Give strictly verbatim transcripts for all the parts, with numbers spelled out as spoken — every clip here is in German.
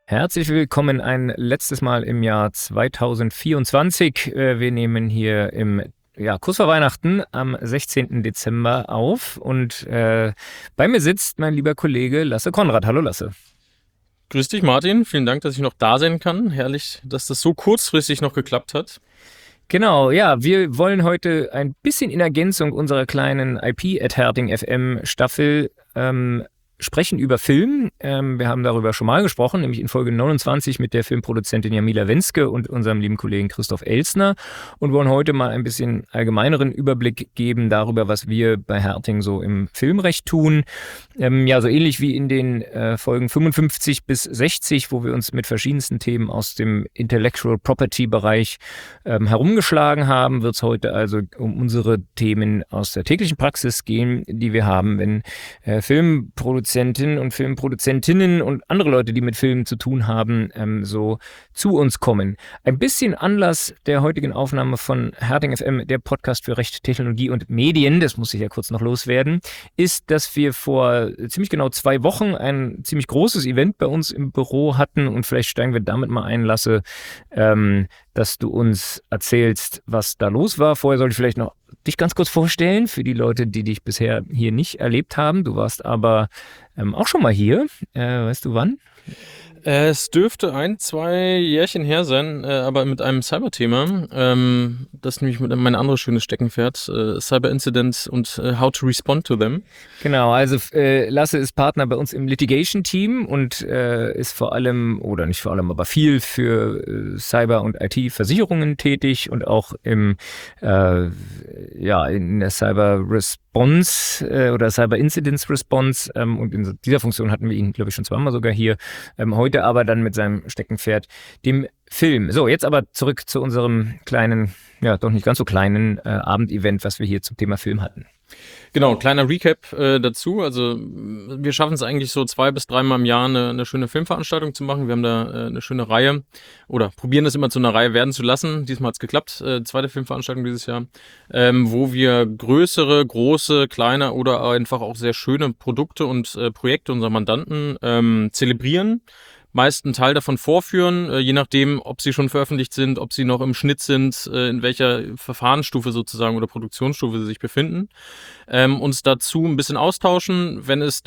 Herzlich willkommen ein letztes Mal im Jahr zwanzig vierundzwanzig. Wir nehmen hier im ja, kurz vor Weihnachten am sechzehnten Dezember auf und äh, bei mir sitzt mein lieber Kollege Lasse Konrad. Hallo Lasse. Grüß dich Martin, vielen Dank, dass ich noch da sein kann. Herrlich, dass das so kurzfristig noch geklappt hat. Genau, ja, wir wollen heute ein bisschen in Ergänzung unserer kleinen I P at Herting F M Staffel ähm, sprechen über Film. Ähm, wir haben darüber schon mal gesprochen, nämlich in Folge neunundzwanzig mit der Filmproduzentin Jamila Wenske und unserem lieben Kollegen Christoph Elsner und wollen heute mal ein bisschen allgemeineren Überblick geben darüber, was wir bei Herting so im Filmrecht tun. Ähm, ja, so ähnlich wie in den äh, Folgen fünfundfünfzig bis sechzig, wo wir uns mit verschiedensten Themen aus dem Intellectual Property Bereich ähm, herumgeschlagen haben, wird es heute also um unsere Themen aus der täglichen Praxis gehen, die wir haben, wenn äh, Filmproduzenten und Filmproduzentinnen und andere Leute, die mit Filmen zu tun haben, ähm, so zu uns kommen. Ein bisschen Anlass der heutigen Aufnahme von Herting F M, der Podcast für Recht, Technologie und Medien, das muss ich ja kurz noch loswerden, ist, dass wir vor ziemlich genau zwei Wochen ein ziemlich großes Event bei uns im Büro hatten und vielleicht steigen wir damit mal ein, Lasse, ähm, dass du uns erzählst, was da los war. Vorher sollte ich vielleicht noch dich ganz kurz vorstellen für die Leute, die dich bisher hier nicht erlebt haben. Du warst aber ähm, auch schon mal hier. Äh, weißt du wann? Es dürfte ein, zwei Jährchen her sein, äh, aber mit einem Cyber-Thema. Ähm, das ist nämlich mit mein anderes schönes Steckenpferd, äh, Cyber-Incidents und äh, how to respond to them. Genau, also äh, Lasse ist Partner bei uns im Litigation-Team und äh, ist vor allem, oder nicht vor allem, aber viel für äh, Cyber- und I T-Versicherungen tätig und auch im, äh, ja, in der Cyber-Response äh, oder Cyber-Incidents-Response ähm, und in dieser Funktion hatten wir ihn, glaube ich, schon zweimal sogar hier. Ähm, heute aber dann mit seinem Steckenpferd, dem Film. So, jetzt aber zurück zu unserem kleinen, ja doch nicht ganz so kleinen äh, Abendevent, was wir hier zum Thema Film hatten. Genau, kleiner Recap äh, dazu. Also wir schaffen es eigentlich so zwei bis dreimal im Jahr eine, eine schöne Filmveranstaltung zu machen. Wir haben da äh, eine schöne Reihe oder probieren es immer zu einer Reihe werden zu lassen. Diesmal hat es geklappt, äh, zweite Filmveranstaltung dieses Jahr, ähm, wo wir größere, große, kleine oder einfach auch sehr schöne Produkte und äh, Projekte unserer Mandanten ähm, zelebrieren. Meist einen Teil davon vorführen, äh, je nachdem, ob sie schon veröffentlicht sind, ob sie noch im Schnitt sind, äh, in welcher Verfahrensstufe sozusagen oder Produktionsstufe sie sich befinden. Ähm, uns dazu ein bisschen austauschen, wenn es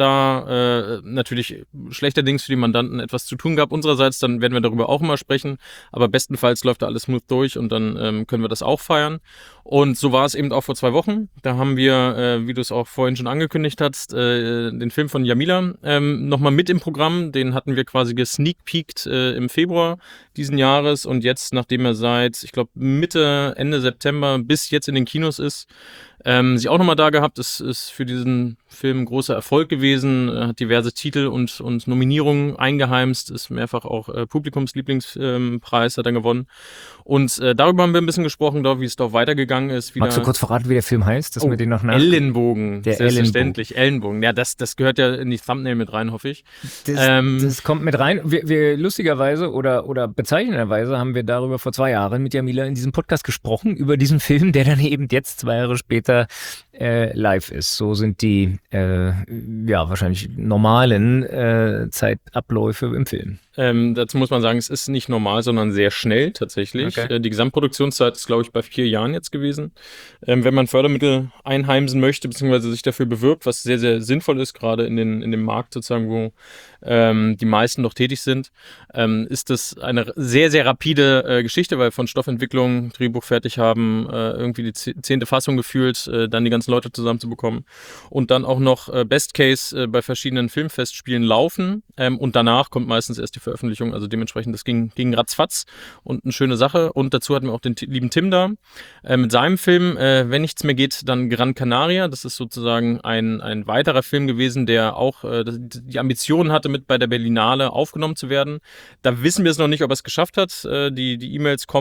da äh, natürlich schlechterdings für die Mandanten etwas zu tun gab unsererseits, dann werden wir darüber auch immer sprechen, aber bestenfalls läuft da alles smooth durch und dann ähm, können wir das auch feiern. Und so war es eben auch vor zwei Wochen. Da haben wir, äh, wie du es auch vorhin schon angekündigt hast, äh, den Film von Jamila ähm, nochmal mit im Programm. Den hatten wir quasi gesneakpeakt äh, im Februar diesen Jahres und jetzt, nachdem er seit, ich glaube, Mitte, Ende September bis jetzt in den Kinos ist, ähm, sich auch nochmal da gehabt. Es ist für diesen Film ein großer Erfolg gewesen, äh, hat diverse Titel und, und Nominierungen eingeheimst, ist mehrfach auch äh, Publikumslieblingspreis, ähm, hat er gewonnen. Und äh, darüber haben wir ein bisschen gesprochen, da, wie es doch weitergegangen ist. Magst du kurz verraten, wie der Film heißt, dass oh, wir den noch nach... Ellenbogen, der selbstverständlich, Ellenbogen. Ellenbogen. Ja, das, das gehört ja in die Thumbnail mit rein, hoffe ich. Das, ähm, das kommt mit rein. Wir, wir lustigerweise oder, oder bezeichnenderweise haben wir darüber vor zwei Jahren mit Jamila in diesem Podcast gesprochen, über diesen Film, der dann eben jetzt zwei Jahre später äh, live ist. So sind die äh, ja wahrscheinlich normalen äh, Zeitabläufe im Film. Ähm, dazu muss man sagen, es ist nicht normal, sondern sehr schnell tatsächlich. Okay. Äh, die Gesamtproduktionszeit ist, glaube ich, bei vier Jahren jetzt gewesen. Ähm, wenn man Fördermittel einheimsen möchte, beziehungsweise sich dafür bewirbt, was sehr, sehr sinnvoll ist, gerade in, den, in dem Markt sozusagen, wo ähm, die meisten noch tätig sind, ähm, ist das eine sehr, sehr rapide äh, Geschichte, weil von Stoffentwicklung, Drehbuch fertig haben, äh, irgendwie die zehnte Fassung gefühlt, äh, dann die ganzen Leute zusammenzubekommen und dann auch noch äh, Best Case äh, bei verschiedenen Filmfestspielen laufen ähm, und danach kommt meistens erst die Veröffentlichung, also dementsprechend, das ging, ging ratzfatz und eine schöne Sache. Und dazu hatten wir auch den t- lieben Tim da äh, mit seinem Film äh, Wenn nichts mehr geht, dann Gran Canaria. Das ist sozusagen ein, ein weiterer Film gewesen, der auch äh, die Ambitionen hatte, mit bei der Berlinale aufgenommen zu werden. Da wissen wir es noch nicht, ob er es geschafft hat. Äh, die, die E-Mails kommen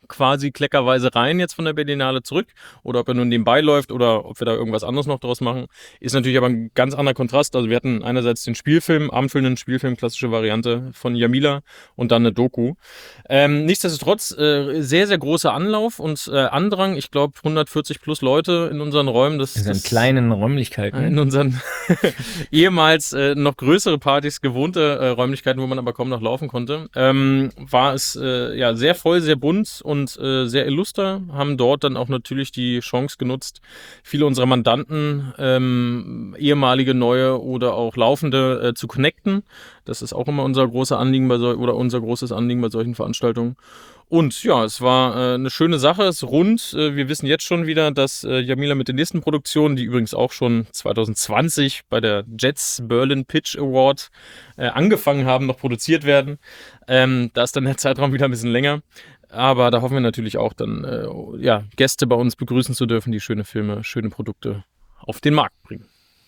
quasi kleckerweise rein jetzt von der Berlinale zurück oder ob er nun nebenbei läuft oder ob wir da irgendwas anderes noch draus machen, ist natürlich aber ein ganz anderer Kontrast. Also wir hatten einerseits den Spielfilm, abendfüllenden Spielfilm, klassische Variante von Jamila und dann eine Doku. Ähm, nichtsdestotrotz äh, sehr, sehr großer Anlauf und äh, Andrang. Ich glaube hundertvierzig plus Leute in unseren Räumen. Das, In seinen das, kleinen Räumlichkeiten. In unseren ehemals äh, noch größere Partys gewohnte äh, Räumlichkeiten, wo man aber kaum noch laufen konnte, ähm, war es äh, ja sehr voll, sehr bunt und äh, sehr illuster. Haben dort dann auch natürlich die Chance genutzt, viele unserer Mandanten, ähm, ehemalige, neue oder auch laufende, äh, zu connecten. Das ist auch immer unser großer Anliegen bei so, oder unser großes Anliegen bei solchen Veranstaltungen. Und ja, es war äh, eine schöne Sache, es ist rund. Äh, wir wissen jetzt schon wieder, dass äh, Jamila mit den nächsten Produktionen, die übrigens auch schon zwanzig zwanzig bei der Jets Berlin Pitch Award äh, angefangen haben, noch produziert werden. Ähm, da ist dann der Zeitraum wieder ein bisschen länger. Aber da hoffen wir natürlich auch dann, äh, ja, Gäste bei uns begrüßen zu dürfen, die schöne Filme, schöne Produkte auf den Markt bringen.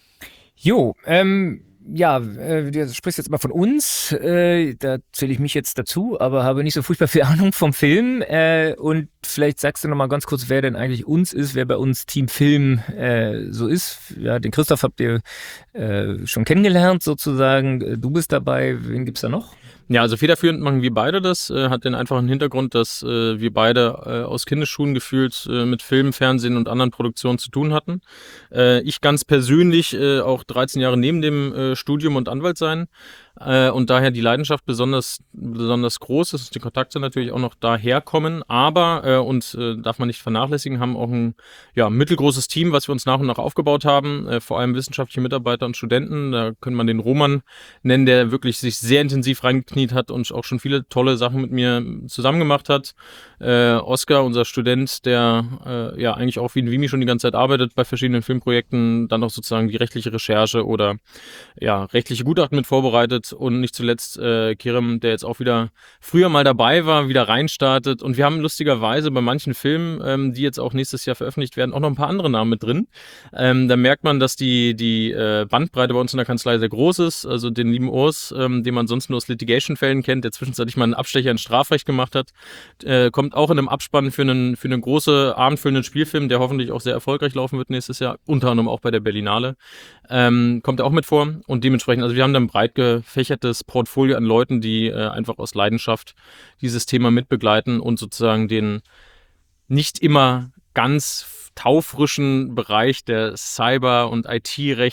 Jo, ähm, ja, äh, du sprichst jetzt mal von uns, äh, da zähle ich mich jetzt dazu, aber habe nicht so furchtbar viel Ahnung vom Film, äh, und vielleicht sagst du noch mal ganz kurz, wer denn eigentlich uns ist, wer bei uns Team Film äh, so ist. Ja, den Christoph habt ihr äh, schon kennengelernt sozusagen, du bist dabei, wen gibt's da noch? Ja, also federführend machen wir beide das, äh, hat den einfachen Hintergrund, dass äh, wir beide äh, aus Kindesschuhen gefühlt äh, mit Film, Fernsehen und anderen Produktionen zu tun hatten. Äh, ich ganz persönlich äh, auch dreizehn Jahre neben dem äh, Studium und Anwalt sein äh, und daher die Leidenschaft besonders, besonders groß ist, die Kontakte natürlich auch noch daher kommen, aber, äh, und äh, darf man nicht vernachlässigen, haben auch ein ja, mittelgroßes Team, was wir uns nach und nach aufgebaut haben, äh, vor allem wissenschaftliche Mitarbeiter und Studenten. Da könnte man den Roman nennen, der wirklich sich sehr intensiv reingekniet hat und auch schon viele tolle Sachen mit mir zusammen gemacht hat. Äh, Oskar, unser Student, der äh, ja eigentlich auch wie ein Vimy schon die ganze Zeit arbeitet bei verschiedenen Filmprojekten, dann auch sozusagen die rechtliche Recherche oder ja, rechtliche Gutachten mit vorbereitet und nicht zuletzt äh, Kerem, der jetzt auch wieder früher mal dabei war, wieder reinstartet und wir haben lustigerweise bei manchen Filmen, ähm, die jetzt auch nächstes Jahr veröffentlicht werden, auch noch ein paar andere Namen mit drin. Ähm, da merkt man, dass die, die äh, Bandbreite bei uns in der Kanzlei sehr groß ist, also den lieben Urs, ähm, den man sonst nur aus Litigation-Fällen kennt, der zwischenzeitlich mal einen Abstecher in Strafrecht gemacht hat, äh, kommt auch in einem Abspann für einen, für einen großen abendfüllenden Spielfilm, der hoffentlich auch sehr erfolgreich laufen wird nächstes Jahr, unter anderem auch bei der Berlinale, ähm, kommt er auch mit vor und dementsprechend, also wir haben dann ein breit gefächertes Portfolio an Leuten, die äh, einfach aus Leidenschaft dieses Thema mitbegleiten und sozusagen den nicht immer ganz taufrischen Bereich der Cyber- und I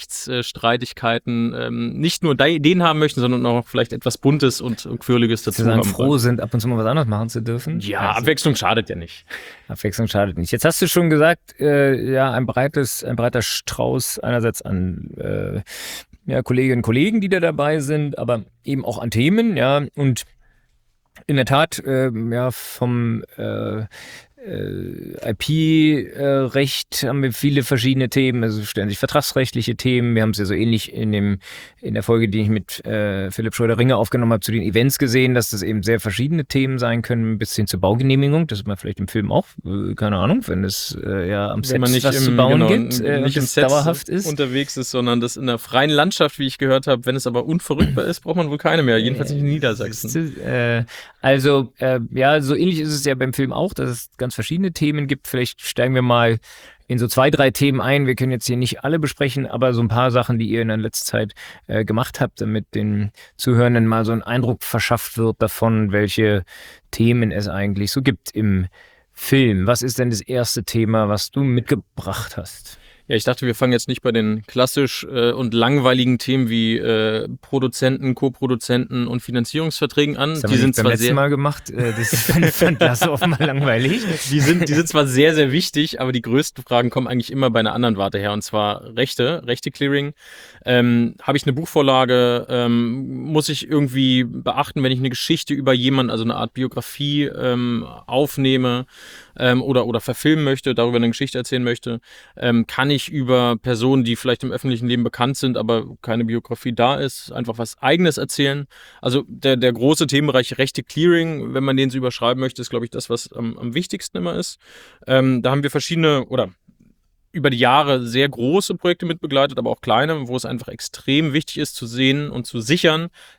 T-Rechtsstreitigkeiten ähm, nicht nur den haben möchten, sondern auch vielleicht etwas Buntes und, und Quirliges dazu Sie haben. froh sind, ab und zu mal was anderes machen zu dürfen. Ja, also, Abwechslung schadet ja nicht. Abwechslung schadet nicht. Jetzt hast du schon gesagt, äh, ja, ein breites, ein breiter Strauß einerseits an äh, ja, Kolleginnen und Kollegen, die da dabei sind, aber eben auch an Themen, ja, und in der Tat, äh, ja, vom äh, I P-Recht haben wir viele verschiedene Themen, also stellen sich vertragsrechtliche Themen. Wir haben es ja so ähnlich in dem in der Folge, die ich mit äh, Philipp Schröder-Ringe aufgenommen habe, zu den Events gesehen, dass das eben sehr verschiedene Themen sein können, bis hin zur Baugenehmigung. Das ist man vielleicht im Film auch, äh, keine Ahnung, wenn es äh, ja am Set was im, zu bauen genau, gibt, äh, nicht und es dauerhaft ist. Unterwegs ist, sondern das in der freien Landschaft, wie ich gehört habe, wenn es aber unverrückbar ist, braucht man wohl keine mehr, jedenfalls nicht in Niedersachsen. Äh, also, äh, ja, so ähnlich ist es ja beim Film auch, dass es ganz verschiedene Themen gibt. Vielleicht steigen wir mal in so zwei, drei Themen ein. Wir können jetzt hier nicht alle besprechen, aber so ein paar Sachen, die ihr in der letzten Zeit äh, gemacht habt, damit den Zuhörenden mal so ein Eindruck verschafft wird davon, welche Themen es eigentlich so gibt im Film. Was ist denn das erste Thema, was du mitgebracht hast? Ja, ich dachte, wir fangen jetzt nicht bei den klassisch äh, und langweiligen Themen wie äh, Produzenten, Co-Produzenten und Finanzierungsverträgen an. Das die haben wir sind beim zwar letzten sehr Mal gemacht. Äh, das fand, fand Lasse offenbar langweilig. Die sind, die sind zwar sehr, sehr wichtig, aber die größten Fragen kommen eigentlich immer bei einer anderen Warte her, und zwar Rechte, Rechte-Clearing. Ähm, habe ich eine Buchvorlage? Ähm, muss ich irgendwie beachten, wenn ich eine Geschichte über jemanden, also eine Art Biografie ähm, aufnehme ähm, oder, oder verfilmen möchte, darüber eine Geschichte erzählen möchte? Ähm, kann ich über Personen, die vielleicht im öffentlichen Leben bekannt sind, aber keine Biografie da ist, einfach was Eigenes erzählen? Also der, der große Themenbereich Rechte-Clearing, wenn man den so überschreiben möchte, ist, glaube ich, das, was am, am wichtigsten immer ist. Ähm, da haben wir verschiedene oder über die Jahre sehr große Projekte mitbegleitet, aber auch kleine, wo es einfach extrem wichtig ist zu sehen und zu sichern,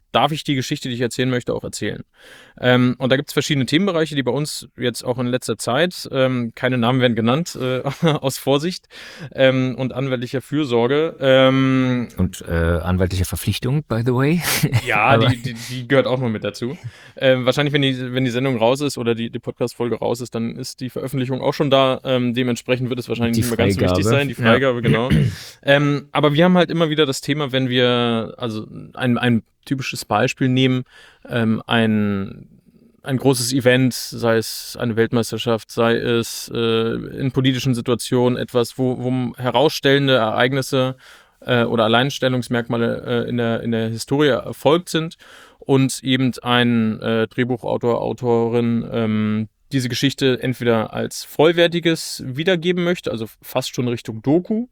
darf ich die Geschichte, die ich erzählen möchte, auch erzählen. Ähm, und da gibt es verschiedene Themenbereiche, die bei uns jetzt auch in letzter Zeit, ähm, keine Namen werden genannt, äh, aus Vorsicht ähm, und anwaltlicher Fürsorge. Ähm, und äh, anwaltliche Verpflichtung, by the way. ja, die, die, die gehört auch noch mit dazu. Ähm, wahrscheinlich, wenn die, wenn die Sendung raus ist oder die, die Podcast-Folge raus ist, dann ist die Veröffentlichung auch schon da. Ähm, dementsprechend wird es wahrscheinlich die nicht mehr ganz so wichtig sein. Die Freigabe, ja. Genau. ähm, aber wir haben halt immer wieder das Thema, wenn wir, also ein, ein typisches Beispiel nehmen, ähm, ein, ein großes Event, sei es eine Weltmeisterschaft, sei es äh, in politischen Situationen etwas, wo, wo herausstellende Ereignisse äh, oder Alleinstellungsmerkmale äh, in, der, in der Historie erfolgt sind und eben ein äh, Drehbuchautor, Autorin ähm, diese Geschichte entweder als vollwertiges wiedergeben möchte, also fast schon Richtung Doku,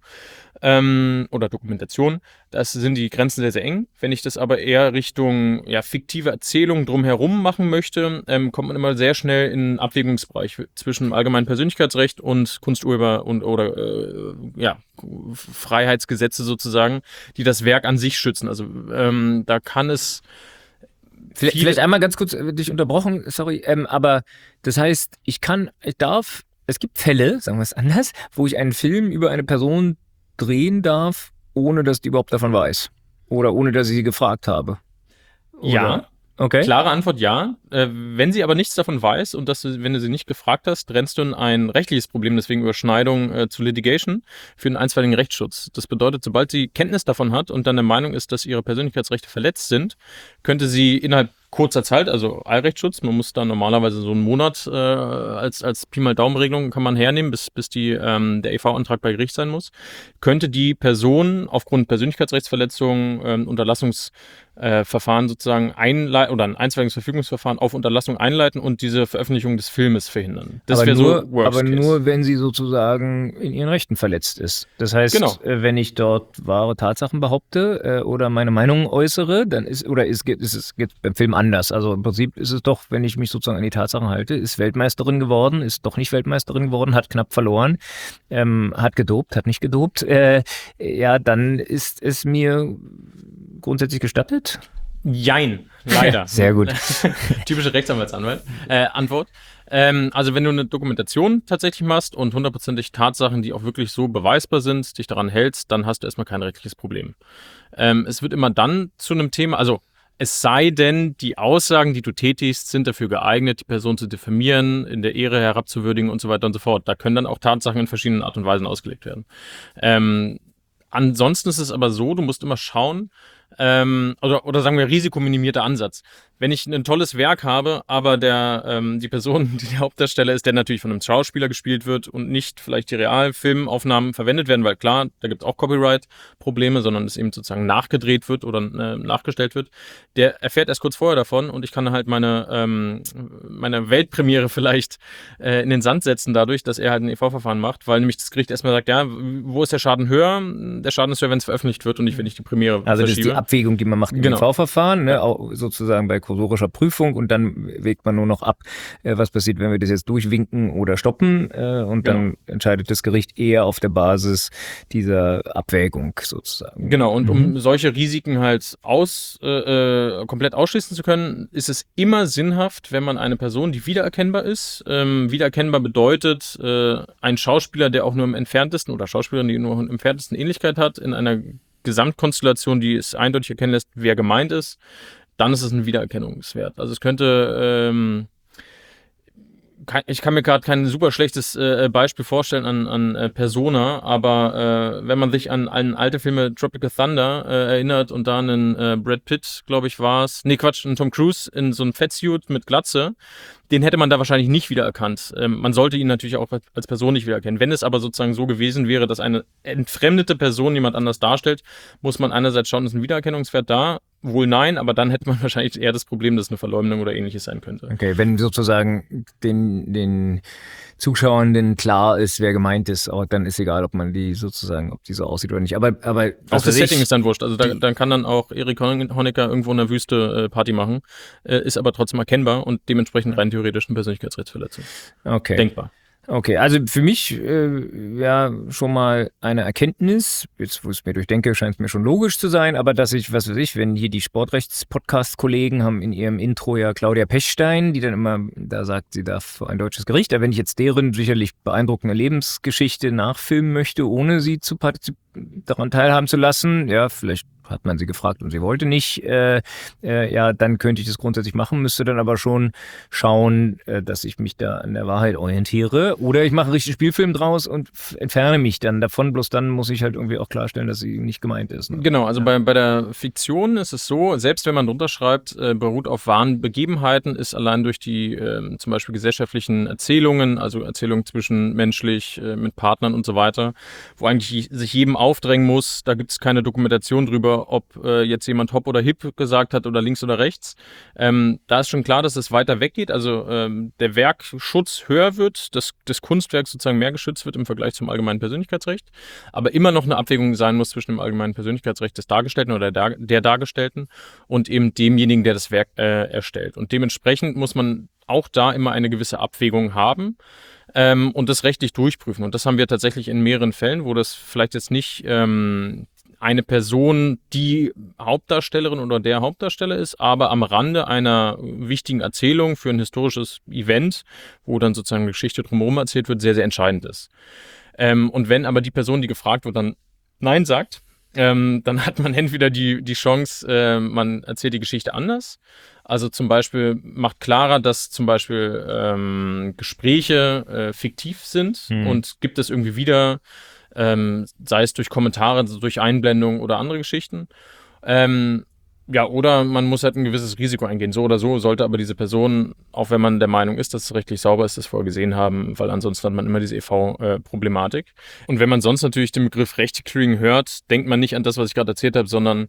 Ähm, oder Dokumentation, das sind die Grenzen sehr, sehr eng. Wenn ich das aber eher Richtung ja, fiktive Erzählung drumherum machen möchte, ähm, kommt man immer sehr schnell in einen Abwägungsbereich zwischen allgemeinem Persönlichkeitsrecht und Kunsturheber- und oder äh, ja, Freiheitsgesetze sozusagen, die das Werk an sich schützen. Also ähm, da kann es Vielleicht, vielleicht einmal ganz kurz äh, dich unterbrochen, sorry, ähm, aber das heißt, ich kann, ich darf, es gibt Fälle, sagen wir es anders, wo ich einen Film über eine Person drehen darf, ohne dass die überhaupt davon weiß. Oder ohne dass ich sie gefragt habe. Oder? Ja. Okay. Klare Antwort ja. Äh, wenn sie aber nichts davon weiß und dass du, wenn du sie nicht gefragt hast, rennst du in ein rechtliches Problem, deswegen Überschneidung äh, zu Litigation für den einstweiligen Rechtsschutz. Das bedeutet, sobald sie Kenntnis davon hat und dann der Meinung ist, dass ihre Persönlichkeitsrechte verletzt sind, könnte sie innerhalb kurzer Zeit, also Eilrechtsschutz, man muss da normalerweise so einen Monat äh, als, als Pi mal Daumenregelung kann man hernehmen, bis, bis die, ähm, der E V-Antrag bei Gericht sein muss, könnte die Person aufgrund Persönlichkeitsrechtsverletzung ähm, Unterlassungsverfahren äh, sozusagen einleiten oder ein einstweiliges Verfügungsverfahren auf Unterlassung einleiten und diese Veröffentlichung des Filmes verhindern. Das wäre so Worst Aber Case. nur, wenn sie sozusagen in ihren Rechten verletzt ist. Das heißt, Genau. äh, wenn ich dort wahre Tatsachen behaupte äh, oder meine Meinung äußere, dann ist, oder ist, ist es geht beim Film anders. Also im Prinzip ist es doch, wenn ich mich sozusagen an die Tatsachen halte, ist Weltmeisterin geworden, ist doch nicht Weltmeisterin geworden, hat knapp verloren, ähm, hat gedopt, hat nicht gedopt. Äh, ja, dann ist es mir grundsätzlich gestattet? Jein, leider. Sehr gut. Typische Rechtsanwaltsanwalt. Äh, Antwort. Ähm, also wenn du eine Dokumentation tatsächlich machst und hundertprozentig Tatsachen, die auch wirklich so beweisbar sind, dich daran hältst, dann hast du erstmal kein rechtliches Problem. Ähm, es wird immer dann zu einem Thema, also es sei denn, die Aussagen, die du tätigst, sind dafür geeignet, die Person zu diffamieren, in der Ehre herabzuwürdigen und so weiter und so fort. Da können dann auch Tatsachen in verschiedenen Art und Weisen ausgelegt werden. Ähm, ansonsten ist es aber so, du musst immer schauen, ähm, oder, oder sagen wir risikominimierter Ansatz. Wenn ich ein tolles Werk habe, aber der, ähm, die Person, die der Hauptdarsteller ist, der natürlich von einem Schauspieler gespielt wird und nicht vielleicht die Realfilmaufnahmen verwendet werden, weil klar, da gibt es auch Copyright-Probleme, sondern es eben sozusagen nachgedreht wird oder äh, nachgestellt wird, der erfährt erst kurz vorher davon und ich kann halt meine, ähm, meine Weltpremiere vielleicht äh, in den Sand setzen dadurch, dass er halt ein E V-Verfahren macht, weil nämlich das Gericht erstmal sagt, ja, wo ist der Schaden höher? Der Schaden ist höher, wenn es veröffentlicht wird und nicht, wenn ich die Premiere Also das verschiebe. ist die Abwägung, die man macht im Genau. E V-Verfahren, ne, Ja. auch sozusagen bei kursorischer Prüfung und dann wägt man nur noch ab, äh, was passiert, wenn wir das jetzt durchwinken oder stoppen äh, und dann Genau. entscheidet das Gericht eher auf der Basis dieser Abwägung sozusagen. Genau, und Mhm. um solche Risiken halt aus, äh, äh, komplett ausschließen zu können, ist es immer sinnhaft, wenn man eine Person, die wiedererkennbar ist, ähm, wiedererkennbar bedeutet, äh, ein Schauspieler, der auch nur im entferntesten oder Schauspielerin, die nur im entferntesten Ähnlichkeit hat, in einer Gesamtkonstellation, die es eindeutig erkennen lässt, wer gemeint ist, dann ist es ein Wiedererkennungswert. Also es könnte, ähm, kein, ich kann mir gerade kein super schlechtes äh, Beispiel vorstellen an, an äh, Persona, aber äh, wenn man sich an, an alte Filme Tropical Thunder äh, erinnert und da einen äh, Brad Pitt, glaube ich, war es, nee Quatsch, einen Tom Cruise in so einem Fettsuit mit Glatze, den hätte man da wahrscheinlich nicht wiedererkannt. Ähm, man sollte ihn natürlich auch als Person nicht wiedererkennen. Wenn es aber sozusagen so gewesen wäre, dass eine entfremdete Person jemand anders darstellt, muss man einerseits schauen, ist ein Wiedererkennungswert da? Wohl nein, aber dann hätte man wahrscheinlich eher das Problem, dass es eine Verleumdung oder ähnliches sein könnte. Okay, wenn sozusagen den, den Zuschauenden klar ist, wer gemeint ist, auch dann ist egal, ob man die sozusagen, ob die so aussieht oder nicht. Aber, aber Auch das weiß Setting ich, ist dann wurscht. Also da, dann kann dann auch Erich Honecker irgendwo in der Wüste äh, Party machen, äh, ist aber trotzdem erkennbar und dementsprechend rein theoretisch eine Persönlichkeitsrechtsverletzung. okay. Denkbar. Okay, also für mich äh, ja schon mal eine Erkenntnis, jetzt wo ich es mir durchdenke, scheint es mir schon logisch zu sein, aber dass ich, was weiß ich, wenn hier die Sportrechts-Podcast-Kollegen haben in ihrem Intro ja Claudia Pechstein, die dann immer da sagt, sie darf vor ein deutsches Gericht, aber wenn ich jetzt deren sicherlich beeindruckende Lebensgeschichte nachfilmen möchte, ohne sie zu partizip- daran teilhaben zu lassen, ja, vielleicht hat man sie gefragt und sie wollte nicht, äh, äh, ja, dann könnte ich das grundsätzlich machen, müsste dann aber schon schauen, äh, dass ich mich da an der Wahrheit orientiere. Oder ich mache einen richtigen Spielfilm draus und f- entferne mich dann davon, bloß dann muss ich halt irgendwie auch klarstellen, dass sie nicht gemeint ist. Ne? Genau, also Ja. bei, bei der Fiktion ist es so, selbst wenn man drunter schreibt, äh, beruht auf wahren Begebenheiten, ist allein durch die ähm, zum Beispiel gesellschaftlichen Erzählungen, also Erzählungen zwischenmenschlich, äh, mit Partnern und so weiter, wo eigentlich sich jedem aufdrängen muss, da gibt es keine Dokumentation drüber, ob äh, jetzt jemand hopp oder hip gesagt hat oder links oder rechts. Ähm, da ist schon klar, dass es weiter weggeht, also ähm, der Werkschutz höher wird, das, das Kunstwerk sozusagen mehr geschützt wird im Vergleich zum allgemeinen Persönlichkeitsrecht, aber immer noch eine Abwägung sein muss zwischen dem allgemeinen Persönlichkeitsrecht des Dargestellten oder der, der Dargestellten und eben demjenigen, der das Werk äh, erstellt. Und dementsprechend muss man auch da immer eine gewisse Abwägung haben ähm, und das rechtlich durchprüfen. Und das haben wir tatsächlich in mehreren Fällen, wo das vielleicht jetzt nicht ähm, eine Person die Hauptdarstellerin oder der Hauptdarsteller ist, aber am Rande einer wichtigen Erzählung für ein historisches Event, wo dann sozusagen eine Geschichte drumherum erzählt wird, sehr, sehr entscheidend ist. Ähm, und wenn aber die Person, die gefragt wird, dann Nein sagt, ähm, dann hat man entweder die, die Chance, äh, man erzählt die Geschichte anders. Also zum Beispiel macht klarer, dass zum Beispiel ähm, Gespräche äh, fiktiv sind Hm. und gibt es irgendwie wieder, ähm, sei es durch Kommentare, durch Einblendungen oder andere Geschichten. Ähm, ja, oder man muss halt ein gewisses Risiko eingehen. So oder so sollte aber diese Person, auch wenn man der Meinung ist, dass es rechtlich sauber ist, das vorher gesehen haben, weil ansonsten hat man immer diese E V-Problematik. Und wenn man sonst natürlich den Begriff Rechte-Clearing hört, denkt man nicht an das, was ich gerade erzählt habe, sondern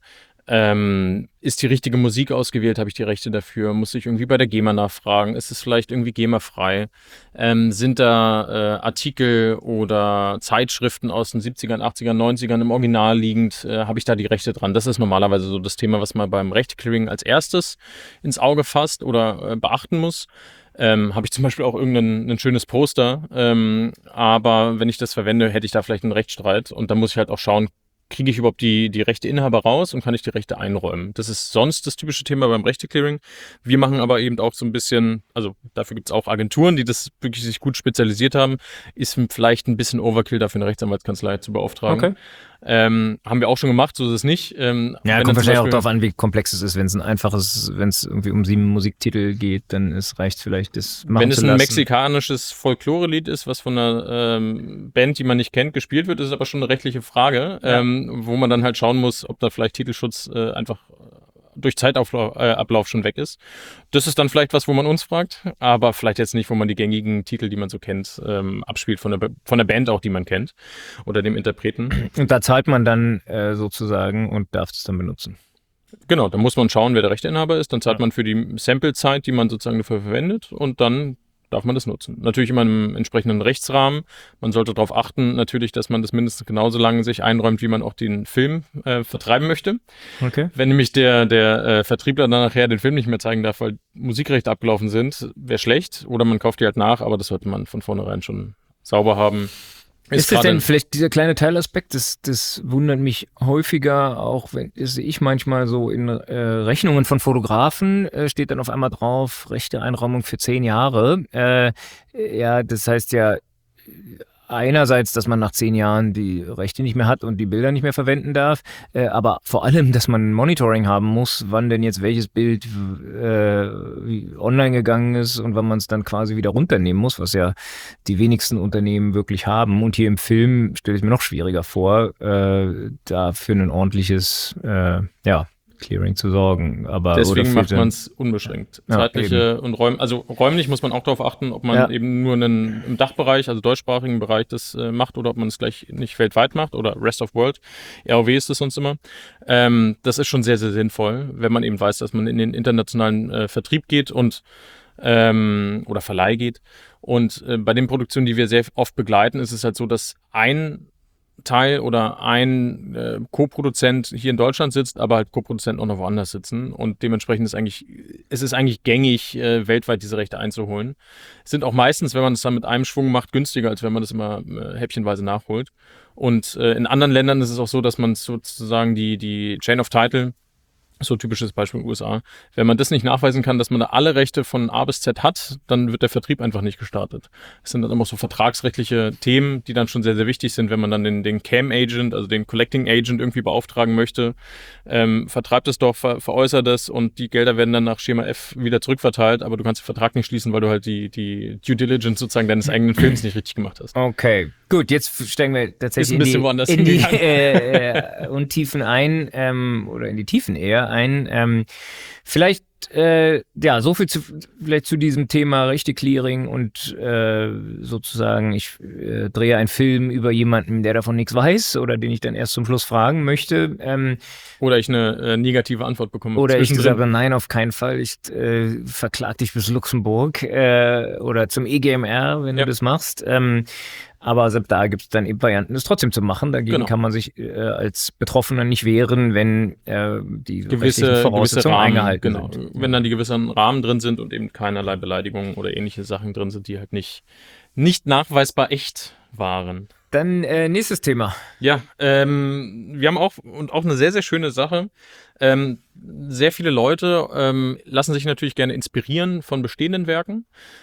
ähm, ist die richtige Musik ausgewählt, habe ich die Rechte dafür, muss ich irgendwie bei der GEMA nachfragen, ist es vielleicht irgendwie GEMA-frei, ähm, sind da äh, Artikel oder Zeitschriften aus den siebzigern, achtzigern, neunzigern im Original liegend, äh, habe ich da die Rechte dran. Das ist normalerweise so das Thema, was man beim Rechte-Clearing als erstes ins Auge fasst oder äh, beachten muss. Ähm, habe ich zum Beispiel auch irgendein ein schönes Poster, ähm, aber wenn ich das verwende, hätte ich da vielleicht einen Rechtsstreit und dann muss ich halt auch schauen, kriege ich überhaupt die, die Rechteinhaber raus und kann ich die Rechte einräumen. Das ist sonst das typische Thema beim Rechte-Clearing. Wir machen aber eben auch so ein bisschen, also dafür gibt es auch Agenturen, die das wirklich sich gut spezialisiert haben, ist vielleicht ein bisschen Overkill, dafür eine Rechtsanwaltskanzlei zu beauftragen. Okay. Ähm, haben wir auch schon gemacht, so ist es nicht. Ähm, Ja, wenn kommt dann zum wahrscheinlich auch Beispiel- darauf an, wie komplex es ist. Wenn es ein einfaches, wenn es irgendwie um sieben Musiktitel geht, dann ist, reicht vielleicht das machen Wenn es zu ein lassen. mexikanisches Folklore-Lied ist, was von einer ähm, Band, die man nicht kennt, gespielt wird, ist es aber schon eine rechtliche Frage, Ja. ähm, wo man dann halt schauen muss, ob da vielleicht Titelschutz äh, einfach durch Zeitablauf äh, Ablauf schon weg ist. Das ist dann vielleicht was, wo man uns fragt, aber vielleicht jetzt nicht, wo man die gängigen Titel, die man so kennt, ähm, abspielt von der, von der Band auch, die man kennt oder dem Interpreten. Und da zahlt man dann äh, sozusagen und darf es dann benutzen. Genau, dann muss man schauen, wer der Rechteinhaber ist. Dann zahlt Ja. man für die Sample-Zeit, die man sozusagen dafür verwendet und dann darf man das nutzen. Natürlich immer im entsprechenden Rechtsrahmen. Man sollte darauf achten, natürlich, dass man das mindestens genauso lange sich einräumt, wie man auch den Film äh, vertreiben möchte. Okay. Wenn nämlich der, der äh, Vertriebler dann nachher den Film nicht mehr zeigen darf, weil Musikrechte abgelaufen sind, wäre schlecht. Oder man kauft die halt nach, aber das sollte man von vornherein schon sauber haben. Ist, das gerade- denn vielleicht dieser kleine Teilaspekt, das, das wundert mich häufiger, auch wenn das sehe ich manchmal so in äh, Rechnungen von Fotografen, äh, steht dann auf einmal drauf, rechte Einräumung für zehn Jahre. Äh, ja, das heißt ja einerseits, dass man nach zehn Jahren die Rechte nicht mehr hat und die Bilder nicht mehr verwenden darf, äh, aber vor allem, dass man ein Monitoring haben muss, wann denn jetzt welches Bild äh, online gegangen ist und wann man es dann quasi wieder runternehmen muss, was ja die wenigsten Unternehmen wirklich haben. Und hier im Film stelle ich mir noch schwieriger vor, äh, da für ein ordentliches äh, ja, Clearing zu sorgen. Aber Deswegen oder macht für- man es unbeschränkt. Ja, Zeitliche und räumlich, also räumlich muss man auch darauf achten, ob man Ja. eben nur einen, im Dachbereich, also deutschsprachigen Bereich das äh, macht oder ob man es gleich nicht weltweit macht oder Rest of World. R O W ist es sonst immer. Ähm, das ist schon sehr, sehr sinnvoll, wenn man eben weiß, dass man in den internationalen äh, Vertrieb geht und ähm, oder Verleih geht. Und äh, bei den Produktionen, die wir sehr oft begleiten, ist es halt so, dass ein Teil oder ein äh, Co-Produzent hier in Deutschland sitzt, aber halt Co-Produzenten auch noch woanders sitzen. Und dementsprechend ist eigentlich, es ist eigentlich gängig, äh, weltweit diese Rechte einzuholen. Sind auch meistens, wenn man es dann mit einem Schwung macht, günstiger, als wenn man das immer äh, häppchenweise nachholt. Und äh, in anderen Ländern ist es auch so, dass man sozusagen die, die Chain of Title, so typisches Beispiel in den U S A. Wenn man das nicht nachweisen kann, dass man da alle Rechte von A bis Z hat, dann wird der Vertrieb einfach nicht gestartet. Es sind dann immer so vertragsrechtliche Themen, die dann schon sehr, sehr wichtig sind, wenn man dann den, den C A M-Agent, also den Collecting Agent irgendwie beauftragen möchte. Ähm, vertreibt es doch, ver, veräußert es und die Gelder werden dann nach Schema F wieder zurückverteilt, aber du kannst den Vertrag nicht schließen, weil du halt die, die Due Diligence sozusagen deines eigenen Films nicht richtig gemacht hast. Okay, gut, jetzt steigen wir tatsächlich ein bisschen in die, in die äh, äh, Untiefen ein, ähm, oder in die Tiefen eher ein. Ähm, vielleicht, äh, ja, so viel zu, vielleicht zu diesem Thema Rechte-Clearing und äh, sozusagen, ich äh, drehe einen Film über jemanden, der davon nichts weiß oder den ich dann erst zum Schluss fragen möchte. Ähm, oder ich eine äh, negative Antwort bekomme. Oder ich sage, nein, auf keinen Fall, ich äh, verklag dich bis Luxemburg äh, oder zum E G M R, wenn ja. du das machst. Ähm, Aber selbst da gibt es dann eben Varianten, das trotzdem zu machen. Dagegen genau. kann man sich äh, als Betroffener nicht wehren, wenn äh, die gewisse Voraussetzungen Rahmen, eingehalten genau. sind. Wenn dann die gewissen Rahmen drin sind und eben keinerlei Beleidigungen oder ähnliche Sachen drin sind, die halt nicht, nicht nachweisbar echt waren. Dann äh, nächstes Thema. Ja, ähm, wir haben auch, und auch eine sehr, sehr schöne Sache. Ähm, sehr viele Leute ähm, lassen sich natürlich gerne inspirieren von bestehenden Werken.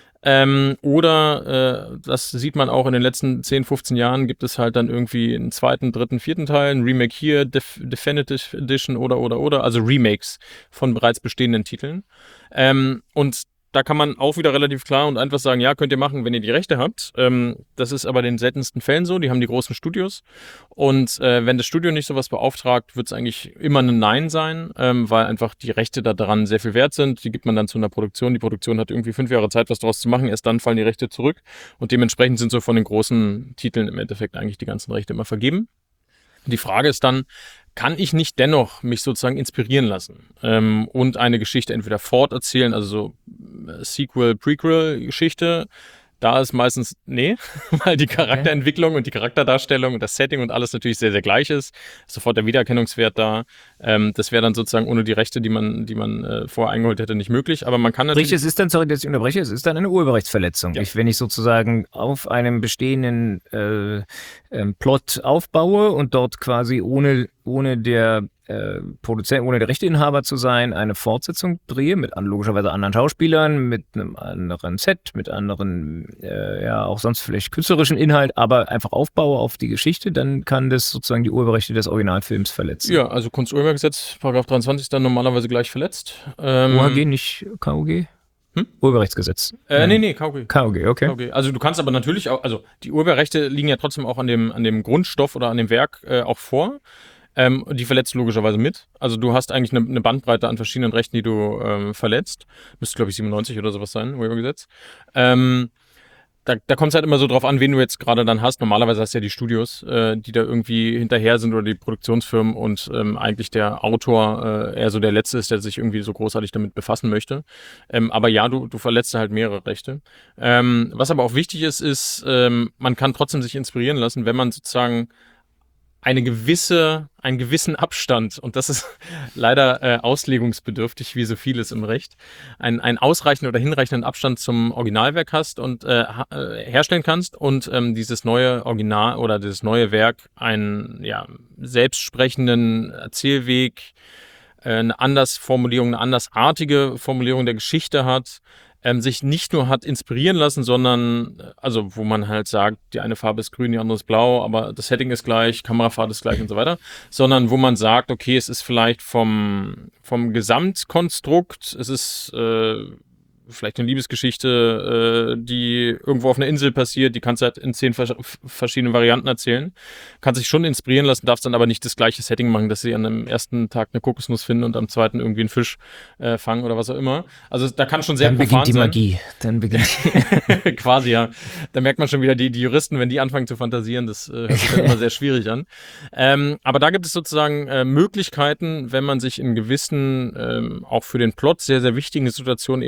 Ähm, oder, äh, das sieht man auch in den letzten zehn, fünfzehn Jahren, gibt es halt dann irgendwie einen zweiten, dritten, vierten Teil, ein Remake hier, Def- Definitive Edition oder, oder, oder, also Remakes von bereits bestehenden Titeln. Ähm, und da kann man auch wieder relativ klar und einfach sagen, ja, könnt ihr machen, wenn ihr die Rechte habt. Ähm, das ist aber in den seltensten Fällen so, die haben die großen Studios. Und äh, wenn das Studio nicht sowas beauftragt, wird es eigentlich immer ein Nein sein, ähm, weil einfach die Rechte da dran sehr viel wert sind. Die gibt man dann zu einer Produktion. Die Produktion hat irgendwie fünf Jahre Zeit, was daraus zu machen. Erst dann fallen die Rechte zurück. Und dementsprechend sind so von den großen Titeln im Endeffekt eigentlich die ganzen Rechte immer vergeben. Die Frage ist dann, kann ich nicht dennoch mich sozusagen inspirieren lassen ähm, und eine Geschichte entweder forterzählen, also so Sequel, Prequel-Geschichte, da ist meistens, nee, weil die Charakterentwicklung okay. und die Charakterdarstellung und das Setting und alles natürlich sehr, sehr gleich ist. Ist sofort der Wiedererkennungswert da. Ähm, das wäre dann sozusagen ohne die Rechte, die man, die man äh, vorher eingeholt hätte, nicht möglich. Aber man kann natürlich... Richtig, es ist dann, sorry, dass ich unterbreche, es ist dann eine Urheberrechtsverletzung. Ja. Ich, wenn ich sozusagen auf einem bestehenden äh, ähm, Plot aufbaue und dort quasi ohne, ohne der Äh, Produzent, ohne der Rechteinhaber zu sein, eine Fortsetzung drehe mit an, logischerweise anderen Schauspielern, mit einem anderen Set, mit anderen, äh, ja, auch sonst vielleicht künstlerischen Inhalt, aber einfach aufbaue auf die Geschichte, dann kann das sozusagen die Urheberrechte des Originalfilms verletzen. Ja, also Kunsturhebergesetz, Paragraph dreiundzwanzig ist dann normalerweise gleich verletzt. Ähm, O H G, nicht K O G? Hm? Urheberrechtsgesetz. Äh, nee, nee, K O G. K O G, okay. K O G. Also du kannst aber natürlich auch, also die Urheberrechte liegen ja trotzdem auch an dem, an dem Grundstoff oder an dem Werk äh, auch vor. Ähm, die verletzt logischerweise mit. Also du hast eigentlich eine, eine Bandbreite an verschiedenen Rechten, die du ähm, verletzt. Müsste, glaube ich, siebenundneunzig oder sowas sein, Urhebergesetz. Ähm, da da kommt es halt immer so drauf an, wen du jetzt gerade dann hast. Normalerweise hast du ja die Studios, äh, die da irgendwie hinterher sind oder die Produktionsfirmen und ähm, eigentlich der Autor äh, eher so der Letzte ist, der sich irgendwie so großartig damit befassen möchte. Ähm, aber ja, du, du verletzt halt mehrere Rechte. Ähm, was aber auch wichtig ist, ist, ähm, man kann trotzdem sich inspirieren lassen, wenn man sozusagen eine gewisse, einen gewissen Abstand, und das ist leider äh, auslegungsbedürftig, wie so vieles im Recht, ein, einen ausreichenden oder hinreichenden Abstand zum Originalwerk hast und äh, herstellen kannst und ähm, dieses neue Original oder dieses neue Werk einen ja, selbstsprechenden Erzählweg, äh, eine Andersformulierung, eine andersartige Formulierung der Geschichte hat, Ähm, sich nicht nur hat inspirieren lassen, sondern, also wo man halt sagt, die eine Farbe ist grün, die andere ist blau, aber das Setting ist gleich, Kamerafahrt ist gleich und so weiter, sondern wo man sagt, okay, es ist vielleicht vom, vom Gesamtkonstrukt, es ist äh, vielleicht eine Liebesgeschichte, äh, die irgendwo auf einer Insel passiert, die kannst du halt in zehn vers- verschiedenen Varianten erzählen. Kannst dich schon inspirieren lassen, darfst dann aber nicht das gleiche Setting machen, dass sie an einem ersten Tag eine Kokosnuss finden und am zweiten irgendwie einen Fisch äh, fangen oder was auch immer. Also da kann schon sehr Dann profan beginnt die sein. Magie. Dann beginnt Quasi, ja. Da merkt man schon wieder, die, die Juristen, wenn die anfangen zu fantasieren, das äh, hört sich dann immer sehr schwierig an. Ähm, aber da gibt es sozusagen äh, Möglichkeiten, wenn man sich in gewissen, ähm, auch für den Plot sehr, sehr wichtigen Situationen eben bewusst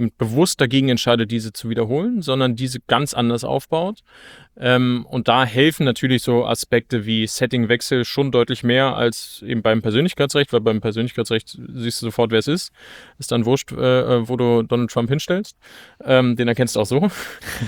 bewusst dagegen entscheidet, diese zu wiederholen, sondern diese ganz anders aufbaut. Ähm, und da helfen natürlich so Aspekte wie Settingwechsel schon deutlich mehr als eben beim Persönlichkeitsrecht, weil beim Persönlichkeitsrecht siehst du sofort, wer es ist. Ist dann wurscht, äh, wo du Donald Trump hinstellst. Ähm, den erkennst du auch so.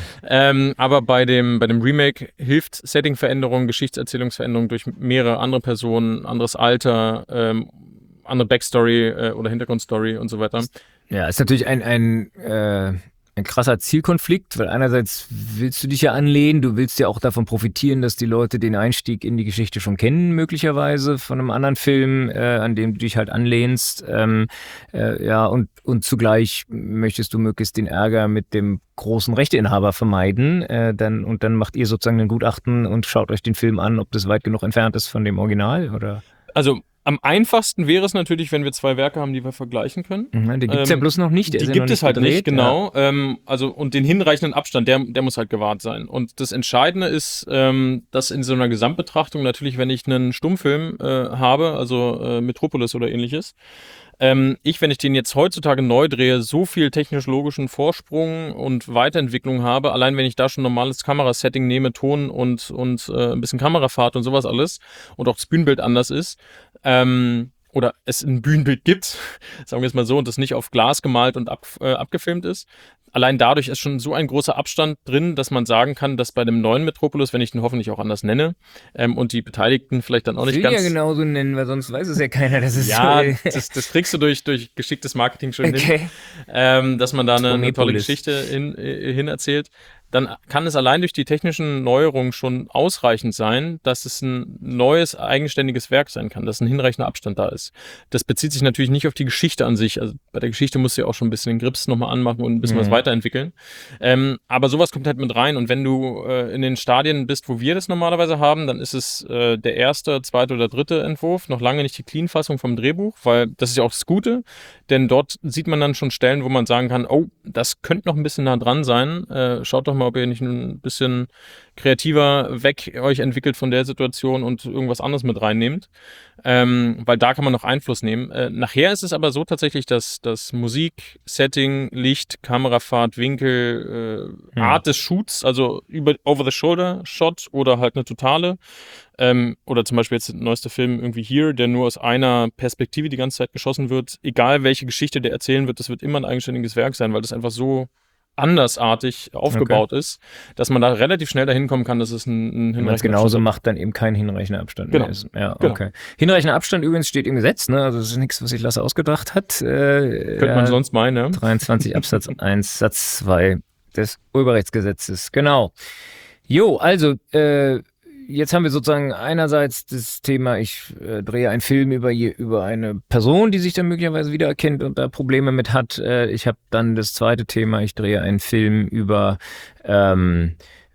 ähm, aber bei dem, bei dem Remake hilft Settingveränderung, Geschichtserzählungsveränderung durch mehrere andere Personen, anderes Alter, ähm, andere Backstory äh, oder Hintergrundstory und so weiter. Ja, ist natürlich ein, ein, äh, ein krasser Zielkonflikt, weil einerseits willst du dich ja anlehnen, du willst ja auch davon profitieren, dass die Leute den Einstieg in die Geschichte schon kennen, möglicherweise von einem anderen Film, äh, an dem du dich halt anlehnst. Ähm, äh, ja, und, und zugleich möchtest du möglichst den Ärger mit dem großen Rechteinhaber vermeiden. Äh, dann, und dann macht ihr sozusagen ein Gutachten und schaut euch den Film an, ob das weit genug entfernt ist von dem Original, oder? Also am einfachsten wäre es natürlich, wenn wir zwei Werke haben, die wir vergleichen können. Mhm, den gibt es ähm, ja bloß noch nicht. Der die ist ja gibt noch es halt gedreht, nicht, genau. Ja. Ähm, also, und den hinreichenden Abstand, der, der muss halt gewahrt sein. Und das Entscheidende ist, ähm, dass in so einer Gesamtbetrachtung natürlich, wenn ich einen Stummfilm äh, habe, also äh, Metropolis oder ähnliches, Ähm, ich, wenn ich den jetzt heutzutage neu drehe, so viel technisch-logischen Vorsprung und Weiterentwicklung habe, allein wenn ich da schon normales Kamerasetting nehme, Ton und, und äh, ein bisschen Kamerafahrt und sowas alles und auch das Bühnenbild anders ist, ähm, oder es ein Bühnenbild gibt, sagen wir es mal so, und das nicht auf Glas gemalt und ab, äh, abgefilmt ist. Allein dadurch ist schon so ein großer Abstand drin, dass man sagen kann, dass bei dem neuen Metropolis, wenn ich den hoffentlich auch anders nenne, ähm, und die Beteiligten vielleicht dann auch ich nicht will ganz... ja genauso nennen, weil sonst weiß es ja keiner, dass es ja, so... das, das kriegst du durch, durch geschicktes Marketing schon okay. hin, ähm, dass man da eine, eine tolle Stromepolis. Geschichte hin, äh, hin erzählt. Dann kann es allein durch die technischen Neuerungen schon ausreichend sein, dass es ein neues, eigenständiges Werk sein kann, dass ein hinreichender Abstand da ist. Das bezieht sich natürlich nicht auf die Geschichte an sich. Also bei der Geschichte musst du ja auch schon ein bisschen den Grips nochmal anmachen und ein bisschen Mhm. was weiterentwickeln. Ähm, aber sowas kommt halt mit rein. Und wenn du äh, in den Stadien bist, wo wir das normalerweise haben, dann ist es äh, der erste, zweite oder dritte Entwurf, noch lange nicht die Clean-Fassung vom Drehbuch, weil das ist ja auch das Gute, denn dort sieht man dann schon Stellen, wo man sagen kann, oh, das könnte noch ein bisschen nah dran sein. Äh, schaut doch mal, ob ihr nicht ein bisschen kreativer weg euch entwickelt von der Situation und irgendwas anderes mit reinnehmt, ähm, weil da kann man noch Einfluss nehmen. Äh, nachher ist es aber so tatsächlich, dass das Musik, Setting, Licht, Kamerafahrt, Winkel, äh, Hm. Art des Shoots, also über Over-the-Shoulder-Shot oder halt eine totale, ähm, oder zum Beispiel jetzt der neueste Film irgendwie Here, der nur aus einer Perspektive die ganze Zeit geschossen wird, egal welche Geschichte der erzählen wird, das wird immer ein eigenständiges Werk sein, weil das einfach so andersartig aufgebaut okay. ist, dass man da relativ schnell dahin kommen kann, dass es ein, ein Wenn man es hinreichender genauso Abstand macht, dann eben kein hinreichender Abstand Genau. mehr ist. Ja, Genau. okay. Hinreichender Abstand übrigens steht im Gesetz, ne? Also das ist nichts, was sich Lasse ausgedacht hat. Äh, Könnte man sonst meinen, ne? dreiundzwanzig Absatz eins Satz zwei des Urheberrechtsgesetzes. Genau. Jo, also äh, jetzt haben wir sozusagen einerseits das Thema, ich äh, drehe einen Film über, je, über eine Person, die sich dann möglicherweise wiedererkennt und da Probleme mit hat. Äh, ich habe dann das zweite Thema, ich drehe einen Film über, ähm,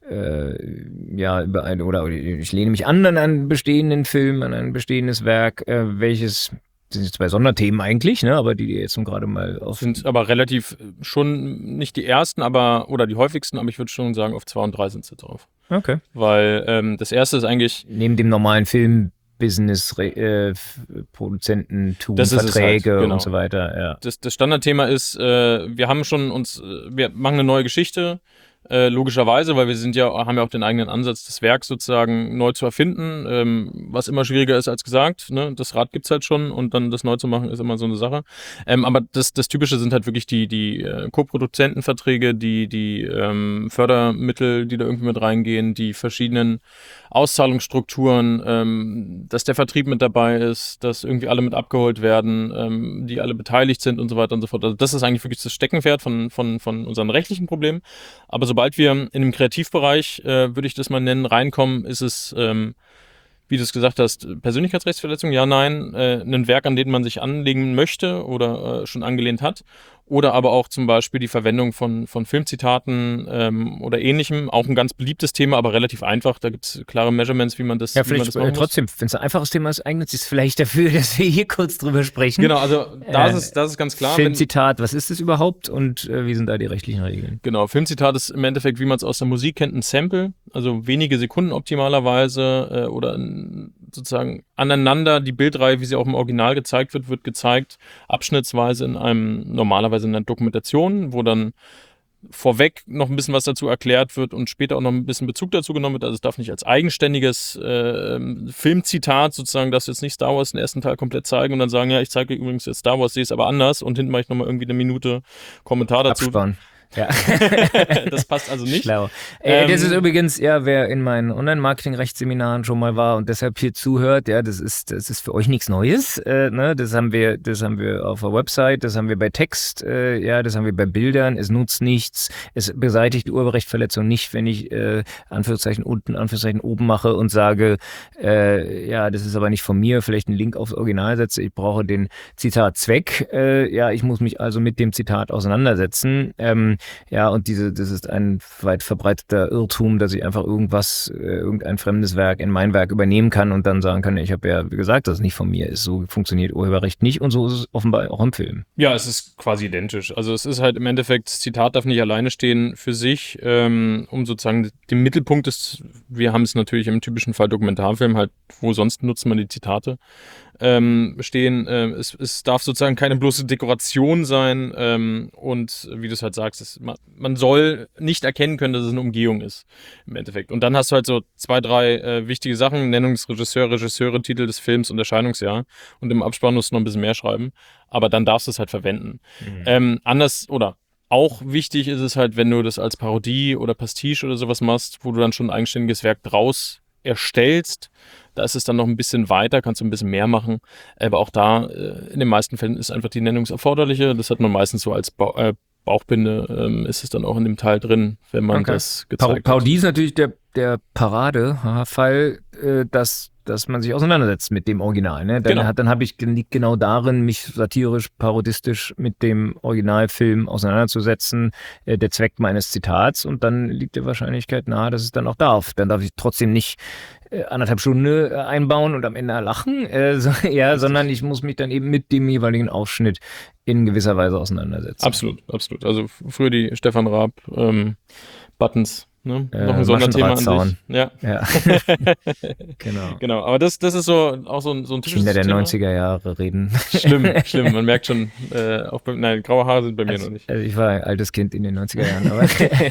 äh, ja, über ein, oder ich lehne mich an an einen bestehenden Film, an ein bestehendes Werk, äh, welches, das sind zwei Sonderthemen eigentlich, ne, aber die jetzt nun gerade mal auf... Sind aber relativ schon nicht die ersten, aber, oder die häufigsten, aber ich würde schon sagen, auf zwei und drei sind sie drauf. Okay. Weil ähm, das erste ist eigentlich... Neben dem normalen Film-Business, äh, Produzententum, Das ist es Verträge halt, genau. und so weiter, ja. Das, das Standardthema ist, äh, wir haben schon uns, äh, wir machen eine neue Geschichte, äh, logischerweise, weil wir sind ja, haben ja auch den eigenen Ansatz, das Werk sozusagen neu zu erfinden, ähm, was immer schwieriger ist als gesagt, ne? Das Rad gibt's halt schon und dann das neu zu machen ist immer so eine Sache. Ähm, aber das, das Typische sind halt wirklich die, die äh, Co-Produzentenverträge, die, die ähm, Fördermittel, die da irgendwie mit reingehen, die verschiedenen Auszahlungsstrukturen, ähm, dass der Vertrieb mit dabei ist, dass irgendwie alle mit abgeholt werden, ähm, die alle beteiligt sind und so weiter und so fort. Also das ist eigentlich wirklich das Steckenpferd von, von, von unseren rechtlichen Problemen. Aber sobald wir in dem Kreativbereich, äh, würde ich das mal nennen, reinkommen, ist es, ähm, wie du es gesagt hast, Persönlichkeitsrechtsverletzung, ja, nein, äh, ein Werk, an dem man sich anlegen möchte oder äh, schon angelehnt hat. Oder aber auch zum Beispiel die Verwendung von, von Filmzitaten ähm, oder ähnlichem. Auch ein ganz beliebtes Thema, aber relativ einfach. Da gibt es klare Measurements, wie man das, ja, wie man vielleicht das machen äh, trotzdem, wenn es ein einfaches Thema ist, eignet es sich vielleicht dafür, dass wir hier kurz drüber sprechen. Genau, also das, Äh, ist, das ist ganz klar. Filmzitat, was ist es überhaupt und äh, wie sind da die rechtlichen Regeln? Genau, Filmzitat ist im Endeffekt, wie man es aus der Musik kennt, ein Sample, also wenige Sekunden optimalerweise äh, oder ein sozusagen aneinander, die Bildreihe, wie sie auch im Original gezeigt wird, wird gezeigt, abschnittsweise in einem, normalerweise in einer Dokumentation, wo dann vorweg noch ein bisschen was dazu erklärt wird und später auch noch ein bisschen Bezug dazu genommen wird. Also es darf nicht als eigenständiges äh, Filmzitat sozusagen, dass wir jetzt nicht Star Wars den ersten Teil komplett zeigen und dann sagen, ja, ich zeige übrigens jetzt Star Wars, sehe es aber anders und hinten mache ich nochmal irgendwie eine Minute Kommentar dazu. Abspann. Ja. Das passt also nicht. Schlau. Äh, Ähm, das ist übrigens, ja, wer in meinen Online-Marketing-Rechtsseminaren schon mal war und deshalb hier zuhört, ja, das ist, das ist für euch nichts Neues. Äh, ne? Das haben wir, das haben wir auf der Website, das haben wir bei Text, äh, ja, das haben wir bei Bildern. Es nutzt nichts. Es beseitigt die Urheberrechtsverletzung nicht, wenn ich äh, Anführungszeichen unten, Anführungszeichen oben mache und sage, äh, ja, das ist aber nicht von mir, vielleicht einen Link aufs Original setze. Ich brauche den Zitatzweck. Äh, ja, ich muss mich also mit dem Zitat auseinandersetzen. Ähm, Ja, und diese, das ist ein weit verbreiteter Irrtum, dass ich einfach irgendwas, äh, irgendein fremdes Werk in mein Werk übernehmen kann und dann sagen kann, ich habe ja gesagt, dass es nicht von mir ist. So funktioniert Urheberrecht nicht und so ist es offenbar auch im Film. Ja, es ist quasi identisch. Also es ist halt im Endeffekt, das Zitat darf nicht alleine stehen für sich, ähm, um sozusagen den Mittelpunkt ist, wir haben es natürlich im typischen Fall Dokumentarfilm, halt, wo sonst nutzt man die Zitate, ähm, stehen. Äh, es, es darf sozusagen keine bloße Dekoration sein ähm, und wie du es halt sagst, es, man, man soll nicht erkennen können, dass es eine Umgehung ist im Endeffekt. Und dann hast du halt so zwei, drei äh, wichtige Sachen, Nennung des Regisseurs, Regisseure, Titel des Films und Erscheinungsjahr und im Abspann musst du noch ein bisschen mehr schreiben, aber dann darfst du es halt verwenden. Mhm. Ähm, anders oder auch wichtig ist es halt, wenn du das als Parodie oder Pastiche oder sowas machst, wo du dann schon ein eigenständiges Werk draus erstellst, da ist es dann noch ein bisschen weiter, kannst du ein bisschen mehr machen, aber auch da, in den meisten Fällen ist einfach die Nennungserforderliche, das hat man meistens so als ba- äh, Bauchbinde, ähm, ist es dann auch in dem Teil drin, wenn man okay. das gezeigt Par- hat. Parodie ist natürlich der, der Paradefall, äh, dass dass man sich auseinandersetzt mit dem Original. Ne? Dann, genau. hat, dann habe ich liegt genau darin, mich satirisch, parodistisch mit dem Originalfilm auseinanderzusetzen, äh, der Zweck meines Zitats. Und dann liegt die Wahrscheinlichkeit nahe, dass es dann auch darf. Dann darf ich trotzdem nicht äh, anderthalb Stunden äh, einbauen und am Ende lachen, äh, so, ja, sondern ich muss mich dann eben mit dem jeweiligen Ausschnitt in gewisser Weise auseinandersetzen. Absolut, absolut. Also früher die Stefan Raab ähm, Buttons. Ne? Äh, Noch ein Sonderthema an sich. Ja. ja. genau. Genau, aber das, das ist so auch so ein, so ein typisches Kinder der Thema. neunziger Jahre reden. Schlimm, schlimm. Man merkt schon, äh, auch bei, nein, graue Haare sind bei mir also, noch nicht. Also ich war ein altes Kind in den neunziger Jahren. Aber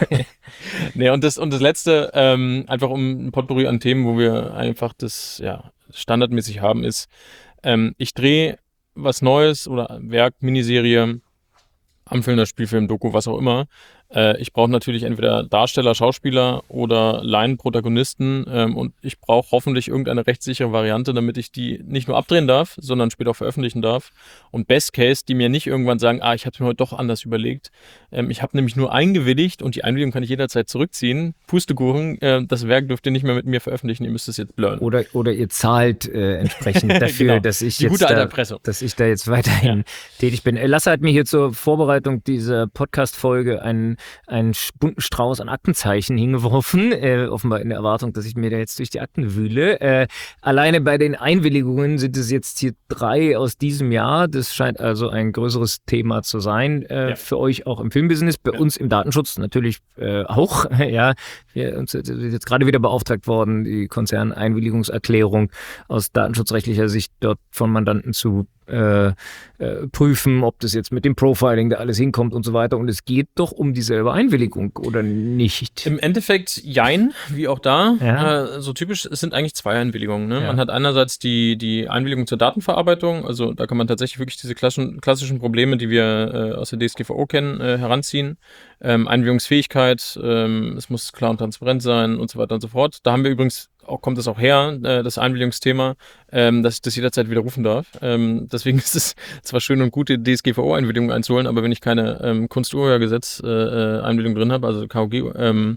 nee, und das, und das Letzte, ähm, einfach um ein Potpourri an Themen, wo wir einfach das ja, standardmäßig haben, ist, ähm, ich drehe was Neues oder Werk, Miniserie, Amfilmer, Spielfilm, Doku, was auch immer. Äh, ich brauche natürlich entweder Darsteller, Schauspieler oder Laienprotagonisten ähm, und ich brauche hoffentlich irgendeine rechtssichere Variante, damit ich die nicht nur abdrehen darf, sondern später auch veröffentlichen darf. Und Best Case, die mir nicht irgendwann sagen, ah, ich habe es mir heute doch anders überlegt. Ähm, ich habe nämlich nur eingewilligt und die Einwilligung kann ich jederzeit zurückziehen. Pustekuchen, äh, das Werk dürft ihr nicht mehr mit mir veröffentlichen, ihr müsst es jetzt blurren. Oder, oder ihr zahlt äh, entsprechend dafür, genau. dass, ich die jetzt gute da, Erpressung. dass ich da jetzt weiterhin ja. tätig bin. Lasse hat mir hier zur Vorbereitung dieser Podcast-Folge einen, einen bunten Strauß an Aktenzeichen hingeworfen, äh, offenbar in der Erwartung, dass ich mir da jetzt durch die Akten wühle. Äh, alleine bei den Einwilligungen sind es jetzt hier drei aus diesem Jahr. Das scheint also ein größeres Thema zu sein äh, ja. für euch auch im Filmbusiness, bei ja. uns im Datenschutz natürlich äh, auch. ja, wir uns sind jetzt gerade wieder beauftragt worden, die Konzerneinwilligungserklärung aus datenschutzrechtlicher Sicht dort von Mandanten zu Äh, äh, prüfen, ob das jetzt mit dem Profiling da alles hinkommt und so weiter. Und es geht doch um dieselbe Einwilligung, oder nicht? Im Endeffekt jein, wie auch da. Ja. Äh, so typisch, es sind eigentlich zwei Einwilligungen. Ne? Ja. Man hat einerseits die, die Einwilligung zur Datenverarbeitung, also da kann man tatsächlich wirklich diese klassischen, klassischen Probleme, die wir äh, aus der D S G V O kennen, äh, heranziehen. Ähm, Einwilligungsfähigkeit, ähm, es muss klar und transparent sein und so weiter und so fort. Da haben wir übrigens auch, kommt es auch her, äh, das Einwilligungsthema, ähm, dass ich das jederzeit widerrufen darf. Ähm, deswegen ist es zwar schön und gut, die D S G V O-Einwilligung einzuholen, aber wenn ich keine ähm, Kunsturhebergesetz-Einwilligung äh, drin habe, also K O G ähm,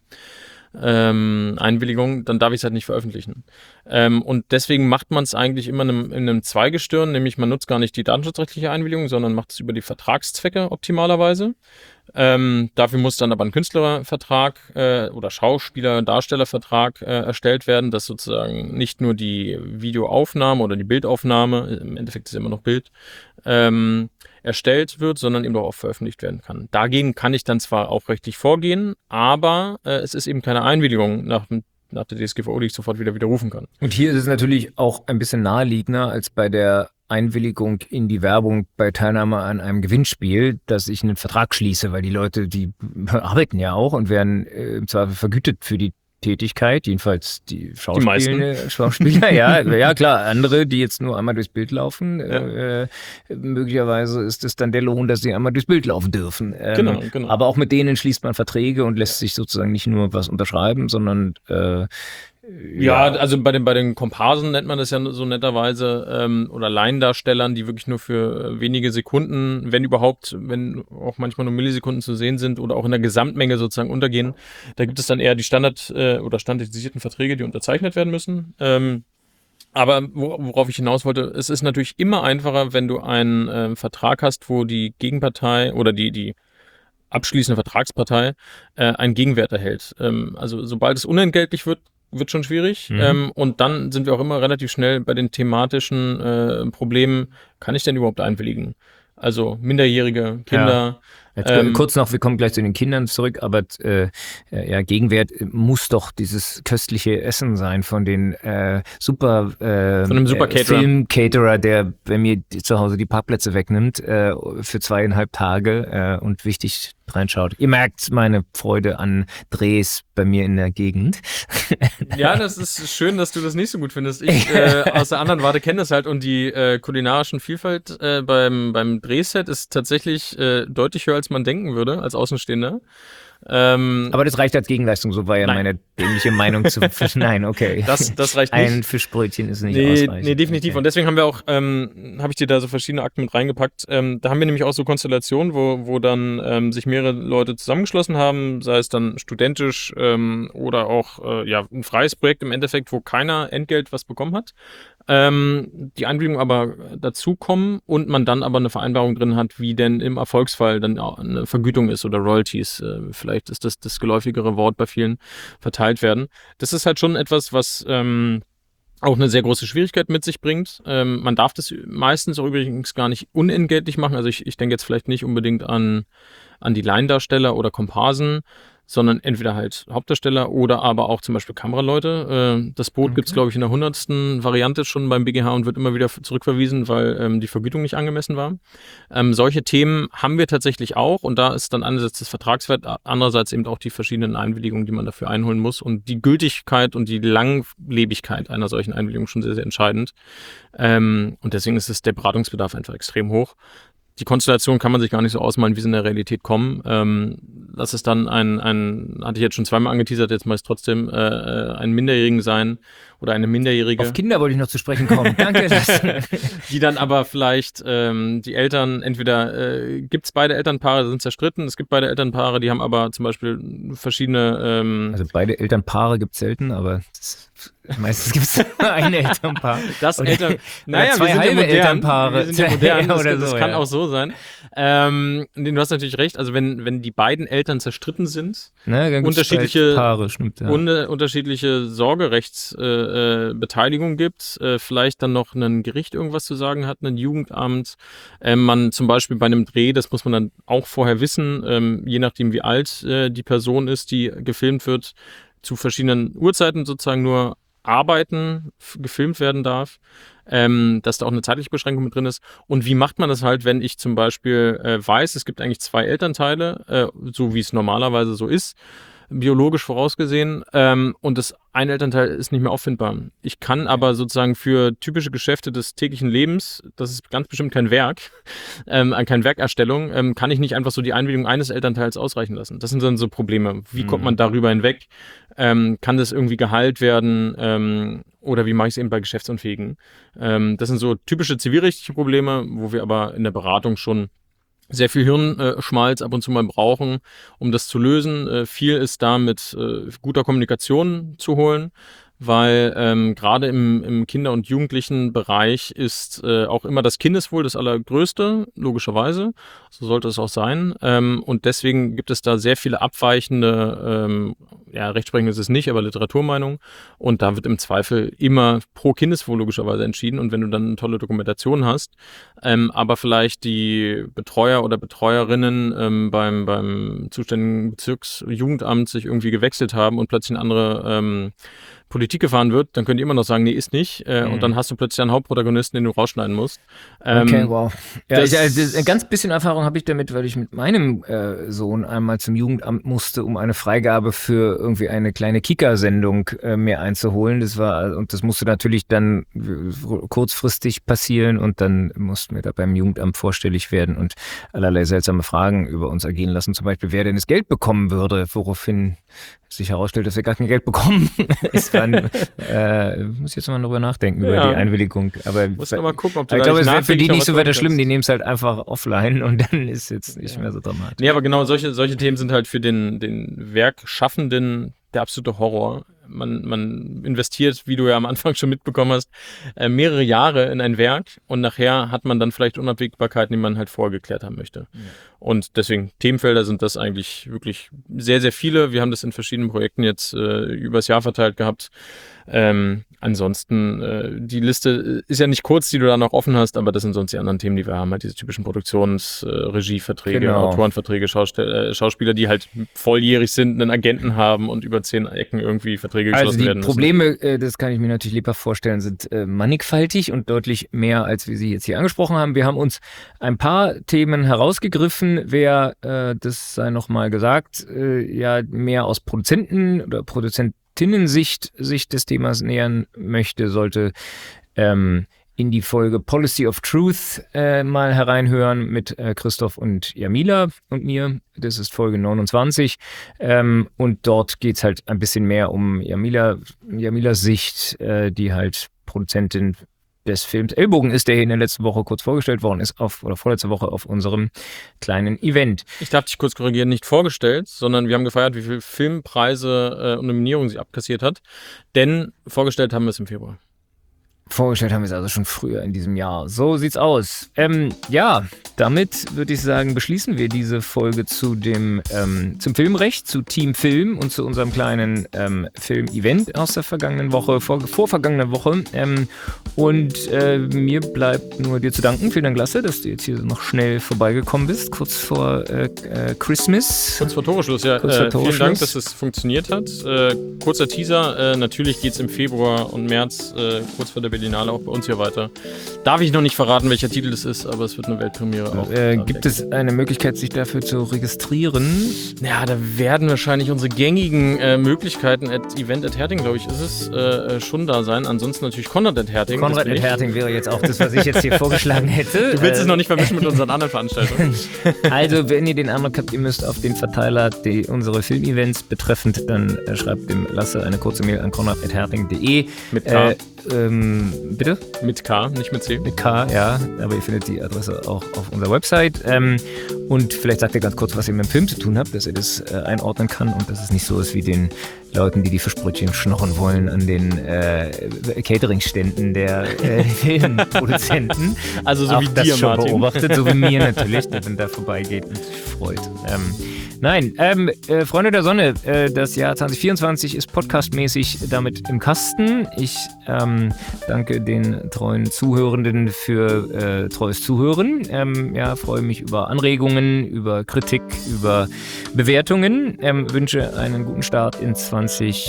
ähm, Einwilligung, dann darf ich es halt nicht veröffentlichen. Ähm, und deswegen macht man es eigentlich immer in einem, in einem Zweigestirn, nämlich man nutzt gar nicht die datenschutzrechtliche Einwilligung, sondern macht es über die Vertragszwecke optimalerweise. Ähm, dafür muss dann aber ein Künstlervertrag äh, oder Schauspieler-, Darstellervertrag äh, erstellt werden, dass sozusagen nicht nur die Videoaufnahme oder die Bildaufnahme, im Endeffekt ist es immer noch Bild, ähm, erstellt wird, sondern eben auch veröffentlicht werden kann. Dagegen kann ich dann zwar auch rechtlich vorgehen, aber äh, es ist eben keine Einwilligung nach dem nach der D S G V O, die ich sofort wieder widerrufen kann. Und hier ist es natürlich auch ein bisschen naheliegender als bei der Einwilligung in die Werbung bei Teilnahme an einem Gewinnspiel, dass ich einen Vertrag schließe, weil die Leute, die arbeiten ja auch und werden äh, im Zweifel vergütet für die Tätigkeit, jedenfalls die Schauspieler, die Schauspieler, ja, ja klar, andere, die jetzt nur einmal durchs Bild laufen, ja. äh, möglicherweise ist es dann der Lohn, dass sie einmal durchs Bild laufen dürfen. Ähm, genau, genau. Aber auch mit denen schließt man Verträge und lässt sich sozusagen nicht nur was unterschreiben, sondern äh, Ja, also bei den, bei den Komparsen nennt man das ja so netterweise, ähm, oder Laiendarstellern, die wirklich nur für wenige Sekunden, wenn überhaupt, wenn auch manchmal nur Millisekunden zu sehen sind oder auch in der Gesamtmenge sozusagen untergehen. Da gibt es dann eher die Standard- äh, oder standardisierten Verträge, die unterzeichnet werden müssen. Ähm, aber worauf ich hinaus wollte, es ist natürlich immer einfacher, wenn du einen äh, Vertrag hast, wo die Gegenpartei oder die, die abschließende Vertragspartei äh, einen Gegenwert erhält. Ähm, also sobald es unentgeltlich wird, wird schon schwierig. Mhm. Ähm, und dann sind wir auch immer relativ schnell bei den thematischen äh, Problemen, kann ich denn überhaupt einwilligen? Also minderjährige Kinder. Ja. Jetzt ähm, kurz noch, wir kommen gleich zu den Kindern zurück, aber äh, ja, Gegenwert muss doch dieses köstliche Essen sein von den äh, super, äh, von einem super äh, Film-Caterer, der bei mir zu Hause die Parkplätze wegnimmt äh, für zweieinhalb Tage äh, und wichtig reinschaut. Ihr merkt meine Freude an Drehs bei mir in der Gegend. Ja, das ist schön, dass du das nicht so gut findest. Ich äh, aus der anderen Warte kenne das halt und die äh, kulinarischen Vielfalt äh, beim, beim Drehset ist tatsächlich äh, deutlich höher, als man denken würde, als Außenstehender. Ähm, Aber das reicht als Gegenleistung, so war ja nein. meine dämliche Meinung zu Fisch. Nein, okay. Das, das reicht nicht. Ein Fischbrötchen ist nicht nee, ausreichend. Nee, definitiv. Okay. Und deswegen haben wir auch, ähm, habe ich dir da so verschiedene Akten mit reingepackt. Ähm, da haben wir nämlich auch so Konstellationen, wo, wo dann ähm, sich mehrere Leute zusammengeschlossen haben, sei es dann studentisch ähm, oder auch äh, ja, ein freies Projekt im Endeffekt, wo keiner Entgelt was bekommen hat. Ähm, die Einwilligung aber dazukommen und man dann aber eine Vereinbarung drin hat, wie denn im Erfolgsfall dann auch eine Vergütung ist oder Royalties, äh, vielleicht ist das das geläufigere Wort bei vielen, verteilt werden. Das ist halt schon etwas, was ähm, auch eine sehr große Schwierigkeit mit sich bringt. Ähm, man darf das meistens auch übrigens gar nicht unentgeltlich machen. Also ich, ich denke jetzt vielleicht nicht unbedingt an, an die Laiendarsteller oder Komparsen, sondern entweder halt Hauptdarsteller oder aber auch zum Beispiel Kameraleute. Äh, das Boot okay. gibt es, glaube ich, in der hundertsten Variante schon beim B G H und wird immer wieder zurückverwiesen, weil ähm, die Vergütung nicht angemessen war. Ähm, solche Themen haben wir tatsächlich auch und da ist dann einerseits das Vertragswert, andererseits eben auch die verschiedenen Einwilligungen, die man dafür einholen muss und die Gültigkeit und die Langlebigkeit einer solchen Einwilligung schon sehr, sehr entscheidend. Ähm, und deswegen ist es der Beratungsbedarf einfach extrem hoch. Die Konstellation kann man sich gar nicht so ausmalen, wie sie in der Realität kommen. Ähm, das ist dann ein, ein, hatte ich jetzt schon zweimal angeteasert, jetzt mal es trotzdem äh, ein Minderjährigen sein oder eine Minderjährige. Auf Kinder wollte ich noch zu sprechen kommen. Danke. Die dann aber vielleicht ähm, die Eltern, entweder äh, gibt es beide Elternpaare, die sind zerstritten, es gibt beide Elternpaare, die haben aber zum Beispiel verschiedene... Ähm, also beide Elternpaare gibt es selten, aber... Das meistens gibt es ein Elternpaar. Das Eltern, naja, zwei wir sind halbe ja modern. Elternpaare. Wir sind ja modern. Das, oder das so, kann ja. auch so sein. Ähm, du hast natürlich recht. Also wenn, wenn die beiden Eltern zerstritten sind, ne, unterschiedliche Paare, stimmt, ja. un, unterschiedliche Sorgerechtsbeteiligung äh, gibt, äh, vielleicht dann noch ein Gericht irgendwas zu sagen hat, ein Jugendamt. Äh, man zum Beispiel bei einem Dreh, das muss man dann auch vorher wissen, ähm, je nachdem wie alt äh, die Person ist, die gefilmt wird, zu verschiedenen Uhrzeiten sozusagen nur arbeiten, f- gefilmt werden darf, ähm, dass da auch eine zeitliche Beschränkung mit drin ist. Und wie macht man das halt, wenn ich zum Beispiel äh, weiß, es gibt eigentlich zwei Elternteile, äh, so wie es normalerweise so ist, biologisch vorausgesehen, ähm, und das ein Elternteil ist nicht mehr auffindbar. Ich kann aber sozusagen für typische Geschäfte des täglichen Lebens, das ist ganz bestimmt kein Werk, ähm, keine Werkerstellung, ähm, kann ich nicht einfach so die Einwilligung eines Elternteils ausreichen lassen. Das sind dann so Probleme. Wie Mhm. kommt man darüber hinweg? Ähm, kann das irgendwie geheilt werden? Ähm, oder wie mache ich es eben bei Geschäftsunfähigen? Ähm, das sind so typische zivilrechtliche Probleme, wo wir aber in der Beratung schon sehr viel Hirnschmalz ab und zu mal brauchen, um das zu lösen. Äh, viel ist da mit äh, guter Kommunikation zu holen. weil ähm, gerade im, im Kinder- und Jugendlichen-Bereich ist äh, auch immer das Kindeswohl das Allergrößte, logischerweise. So sollte es auch sein. Ähm, und deswegen gibt es da sehr viele abweichende, ähm, ja, Rechtsprechung ist es nicht, aber Literaturmeinungen. Und da wird im Zweifel immer pro Kindeswohl logischerweise entschieden. Und wenn du dann eine tolle Dokumentation hast, ähm, aber vielleicht die Betreuer oder Betreuerinnen ähm, beim, beim zuständigen Bezirksjugendamt sich irgendwie gewechselt haben und plötzlich eine andere ähm, Politik gefahren wird, dann könnt ihr immer noch sagen, nee, ist nicht. Äh, Mhm. Und dann hast du plötzlich einen Hauptprotagonisten, den du rausschneiden musst. Okay, Ähm, wow. Ja, das- ich, also, das, ein ganz bisschen Erfahrung habe ich damit, weil ich mit meinem äh, Sohn einmal zum Jugendamt musste, um eine Freigabe für irgendwie eine kleine Kika-Sendung äh, mir einzuholen. Das war, und das musste natürlich dann äh, kurzfristig passieren und dann mussten wir da beim Jugendamt vorstellig werden und allerlei seltsame Fragen über uns ergehen lassen. Zum Beispiel, wer denn das Geld bekommen würde, woraufhin sich herausstellt, dass wir gar kein Geld bekommen. Es war, äh, muss jetzt mal drüber nachdenken, über Ja. die Einwilligung. Aber musst du mal gucken, ob du ich da glaube, nicht es wäre für die nachträglich noch nicht was so weiter machen schlimm. kannst. Die nehmen es halt einfach offline und dann ist jetzt nicht Ja. mehr so dramatisch. Nee, aber genau solche, solche Themen sind halt für den, den Werkschaffenden der absolute Horror. Man, man investiert, wie du ja am Anfang schon mitbekommen hast, äh, mehrere Jahre in ein Werk und nachher hat man dann vielleicht Unabwägbarkeiten, die man halt vorgeklärt haben möchte. Ja. Und deswegen, Themenfelder sind das eigentlich wirklich sehr, sehr viele. Wir haben das in verschiedenen Projekten jetzt äh, übers Jahr verteilt gehabt. Ähm, ansonsten, äh, die Liste ist ja nicht kurz, die du da noch offen hast, aber das sind sonst die anderen Themen, die wir haben. Halt diese typischen Produktions-, äh, Regieverträge, Genau. Autorenverträge, Schaustell- äh, Schauspieler, die halt volljährig sind, einen Agenten haben und über zehn Ecken irgendwie Verträge geschlossen Also die werden müssen. Probleme, äh, das kann ich mir natürlich lebhaft vorstellen, sind äh, mannigfaltig und deutlich mehr, als wir sie jetzt hier angesprochen haben. Wir haben uns ein paar Themen herausgegriffen. Wer, äh, das sei nochmal gesagt, äh, ja mehr aus Produzenten- oder Produzentinnen-Sicht sich des Themas nähern möchte, sollte ähm, in die Folge Policy of Truth äh, mal hereinhören mit äh, Christoph und Jamila und mir. Das ist Folge neunundzwanzig. Ähm, und dort geht es halt ein bisschen mehr um Jamila, Jamilas Sicht, äh, die halt Produzentin des Films Ellbogen ist, der hier in der letzten Woche kurz vorgestellt worden ist, auf, oder vorletzte Woche auf unserem kleinen Event. Ich darf dich kurz korrigieren, nicht vorgestellt, sondern wir haben gefeiert, wie viele Filmpreise äh, und Nominierungen sie abkassiert hat. Denn vorgestellt haben wir es im Februar. Vorgestellt haben wir es also schon früher in diesem Jahr. So sieht's aus. Ähm, ja, damit würde ich sagen, beschließen wir diese Folge zu dem, ähm, zum Filmrecht, zu Team Film und zu unserem kleinen ähm, Film-Event aus der vergangenen Woche, vor, vor vergangener Woche. Ähm, und äh, mir bleibt nur dir zu danken. Vielen Dank, Lasse, dass du jetzt hier noch schnell vorbeigekommen bist, kurz vor äh, äh, Christmas. Kurz vor Toreschluss, ja. Kurz vor äh, vielen Toreschluss. Dank, dass es funktioniert hat. Äh, kurzer Teaser, äh, natürlich geht es im Februar und März, äh, kurz vor der Berlinale, auch bei uns hier weiter. Darf ich noch nicht verraten, welcher Titel es ist, aber es wird eine Weltpremiere auch. Äh, gibt es eine Möglichkeit, sich dafür zu registrieren? Ja, da werden wahrscheinlich unsere gängigen äh, Möglichkeiten at Event at Herting, glaube ich, ist es, äh, schon da sein. Ansonsten natürlich Konrad at Herting. das Konrad bin at ich. Herting wäre jetzt auch das, was ich jetzt hier vorgeschlagen hätte. Du willst Äh, es noch nicht vermischen mit unseren anderen Veranstaltungen. Also, wenn ihr den Eindruck habt, ihr müsst auf den Verteiler die, unsere Filmevents betreffend, dann äh, schreibt dem Lasse eine kurze Mail an konrad at herting punkt de. Mit K. Äh, ähm, bitte? Mit K, nicht mit C. Mit K, ja, aber ihr findet die Adresse auch auf unserer Website. Ähm, und vielleicht sagt ihr ganz kurz, was ihr mit dem Film zu tun habt, dass ihr das äh, einordnen kann und dass es nicht so ist wie den Leuten, die die Fischbrötchen schnorren wollen an den äh, Catering-Ständen der äh, Filmproduzenten. Also so Auch wie das dir, schon Martin. beobachtet, so wie mir natürlich, der dann da vorbeigeht und sich freut. Ähm, nein, ähm, äh, Freunde der Sonne, äh, das Jahr zwanzig vierundzwanzig ist podcastmäßig damit im Kasten. Ich ähm, danke den treuen Zuhörenden für äh, treues Zuhören. Ähm, ja, freue mich über Anregungen, über Kritik, über Bewertungen. Ähm, wünsche einen guten Start in zwanzig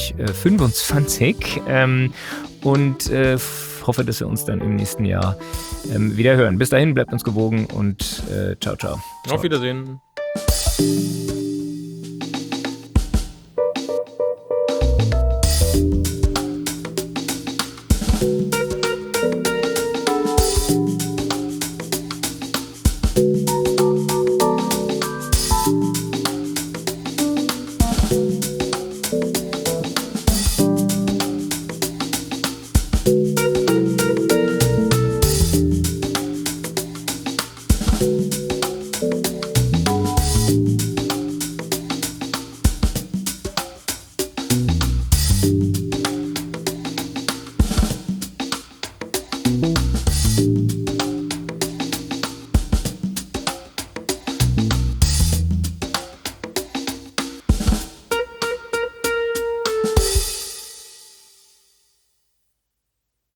fünfundzwanzig ähm, und äh, hoffe, dass wir uns dann im nächsten Jahr ähm, wieder hören. Bis dahin, bleibt uns gewogen und äh, ciao, ciao. Auf Wiedersehen. Tschüss.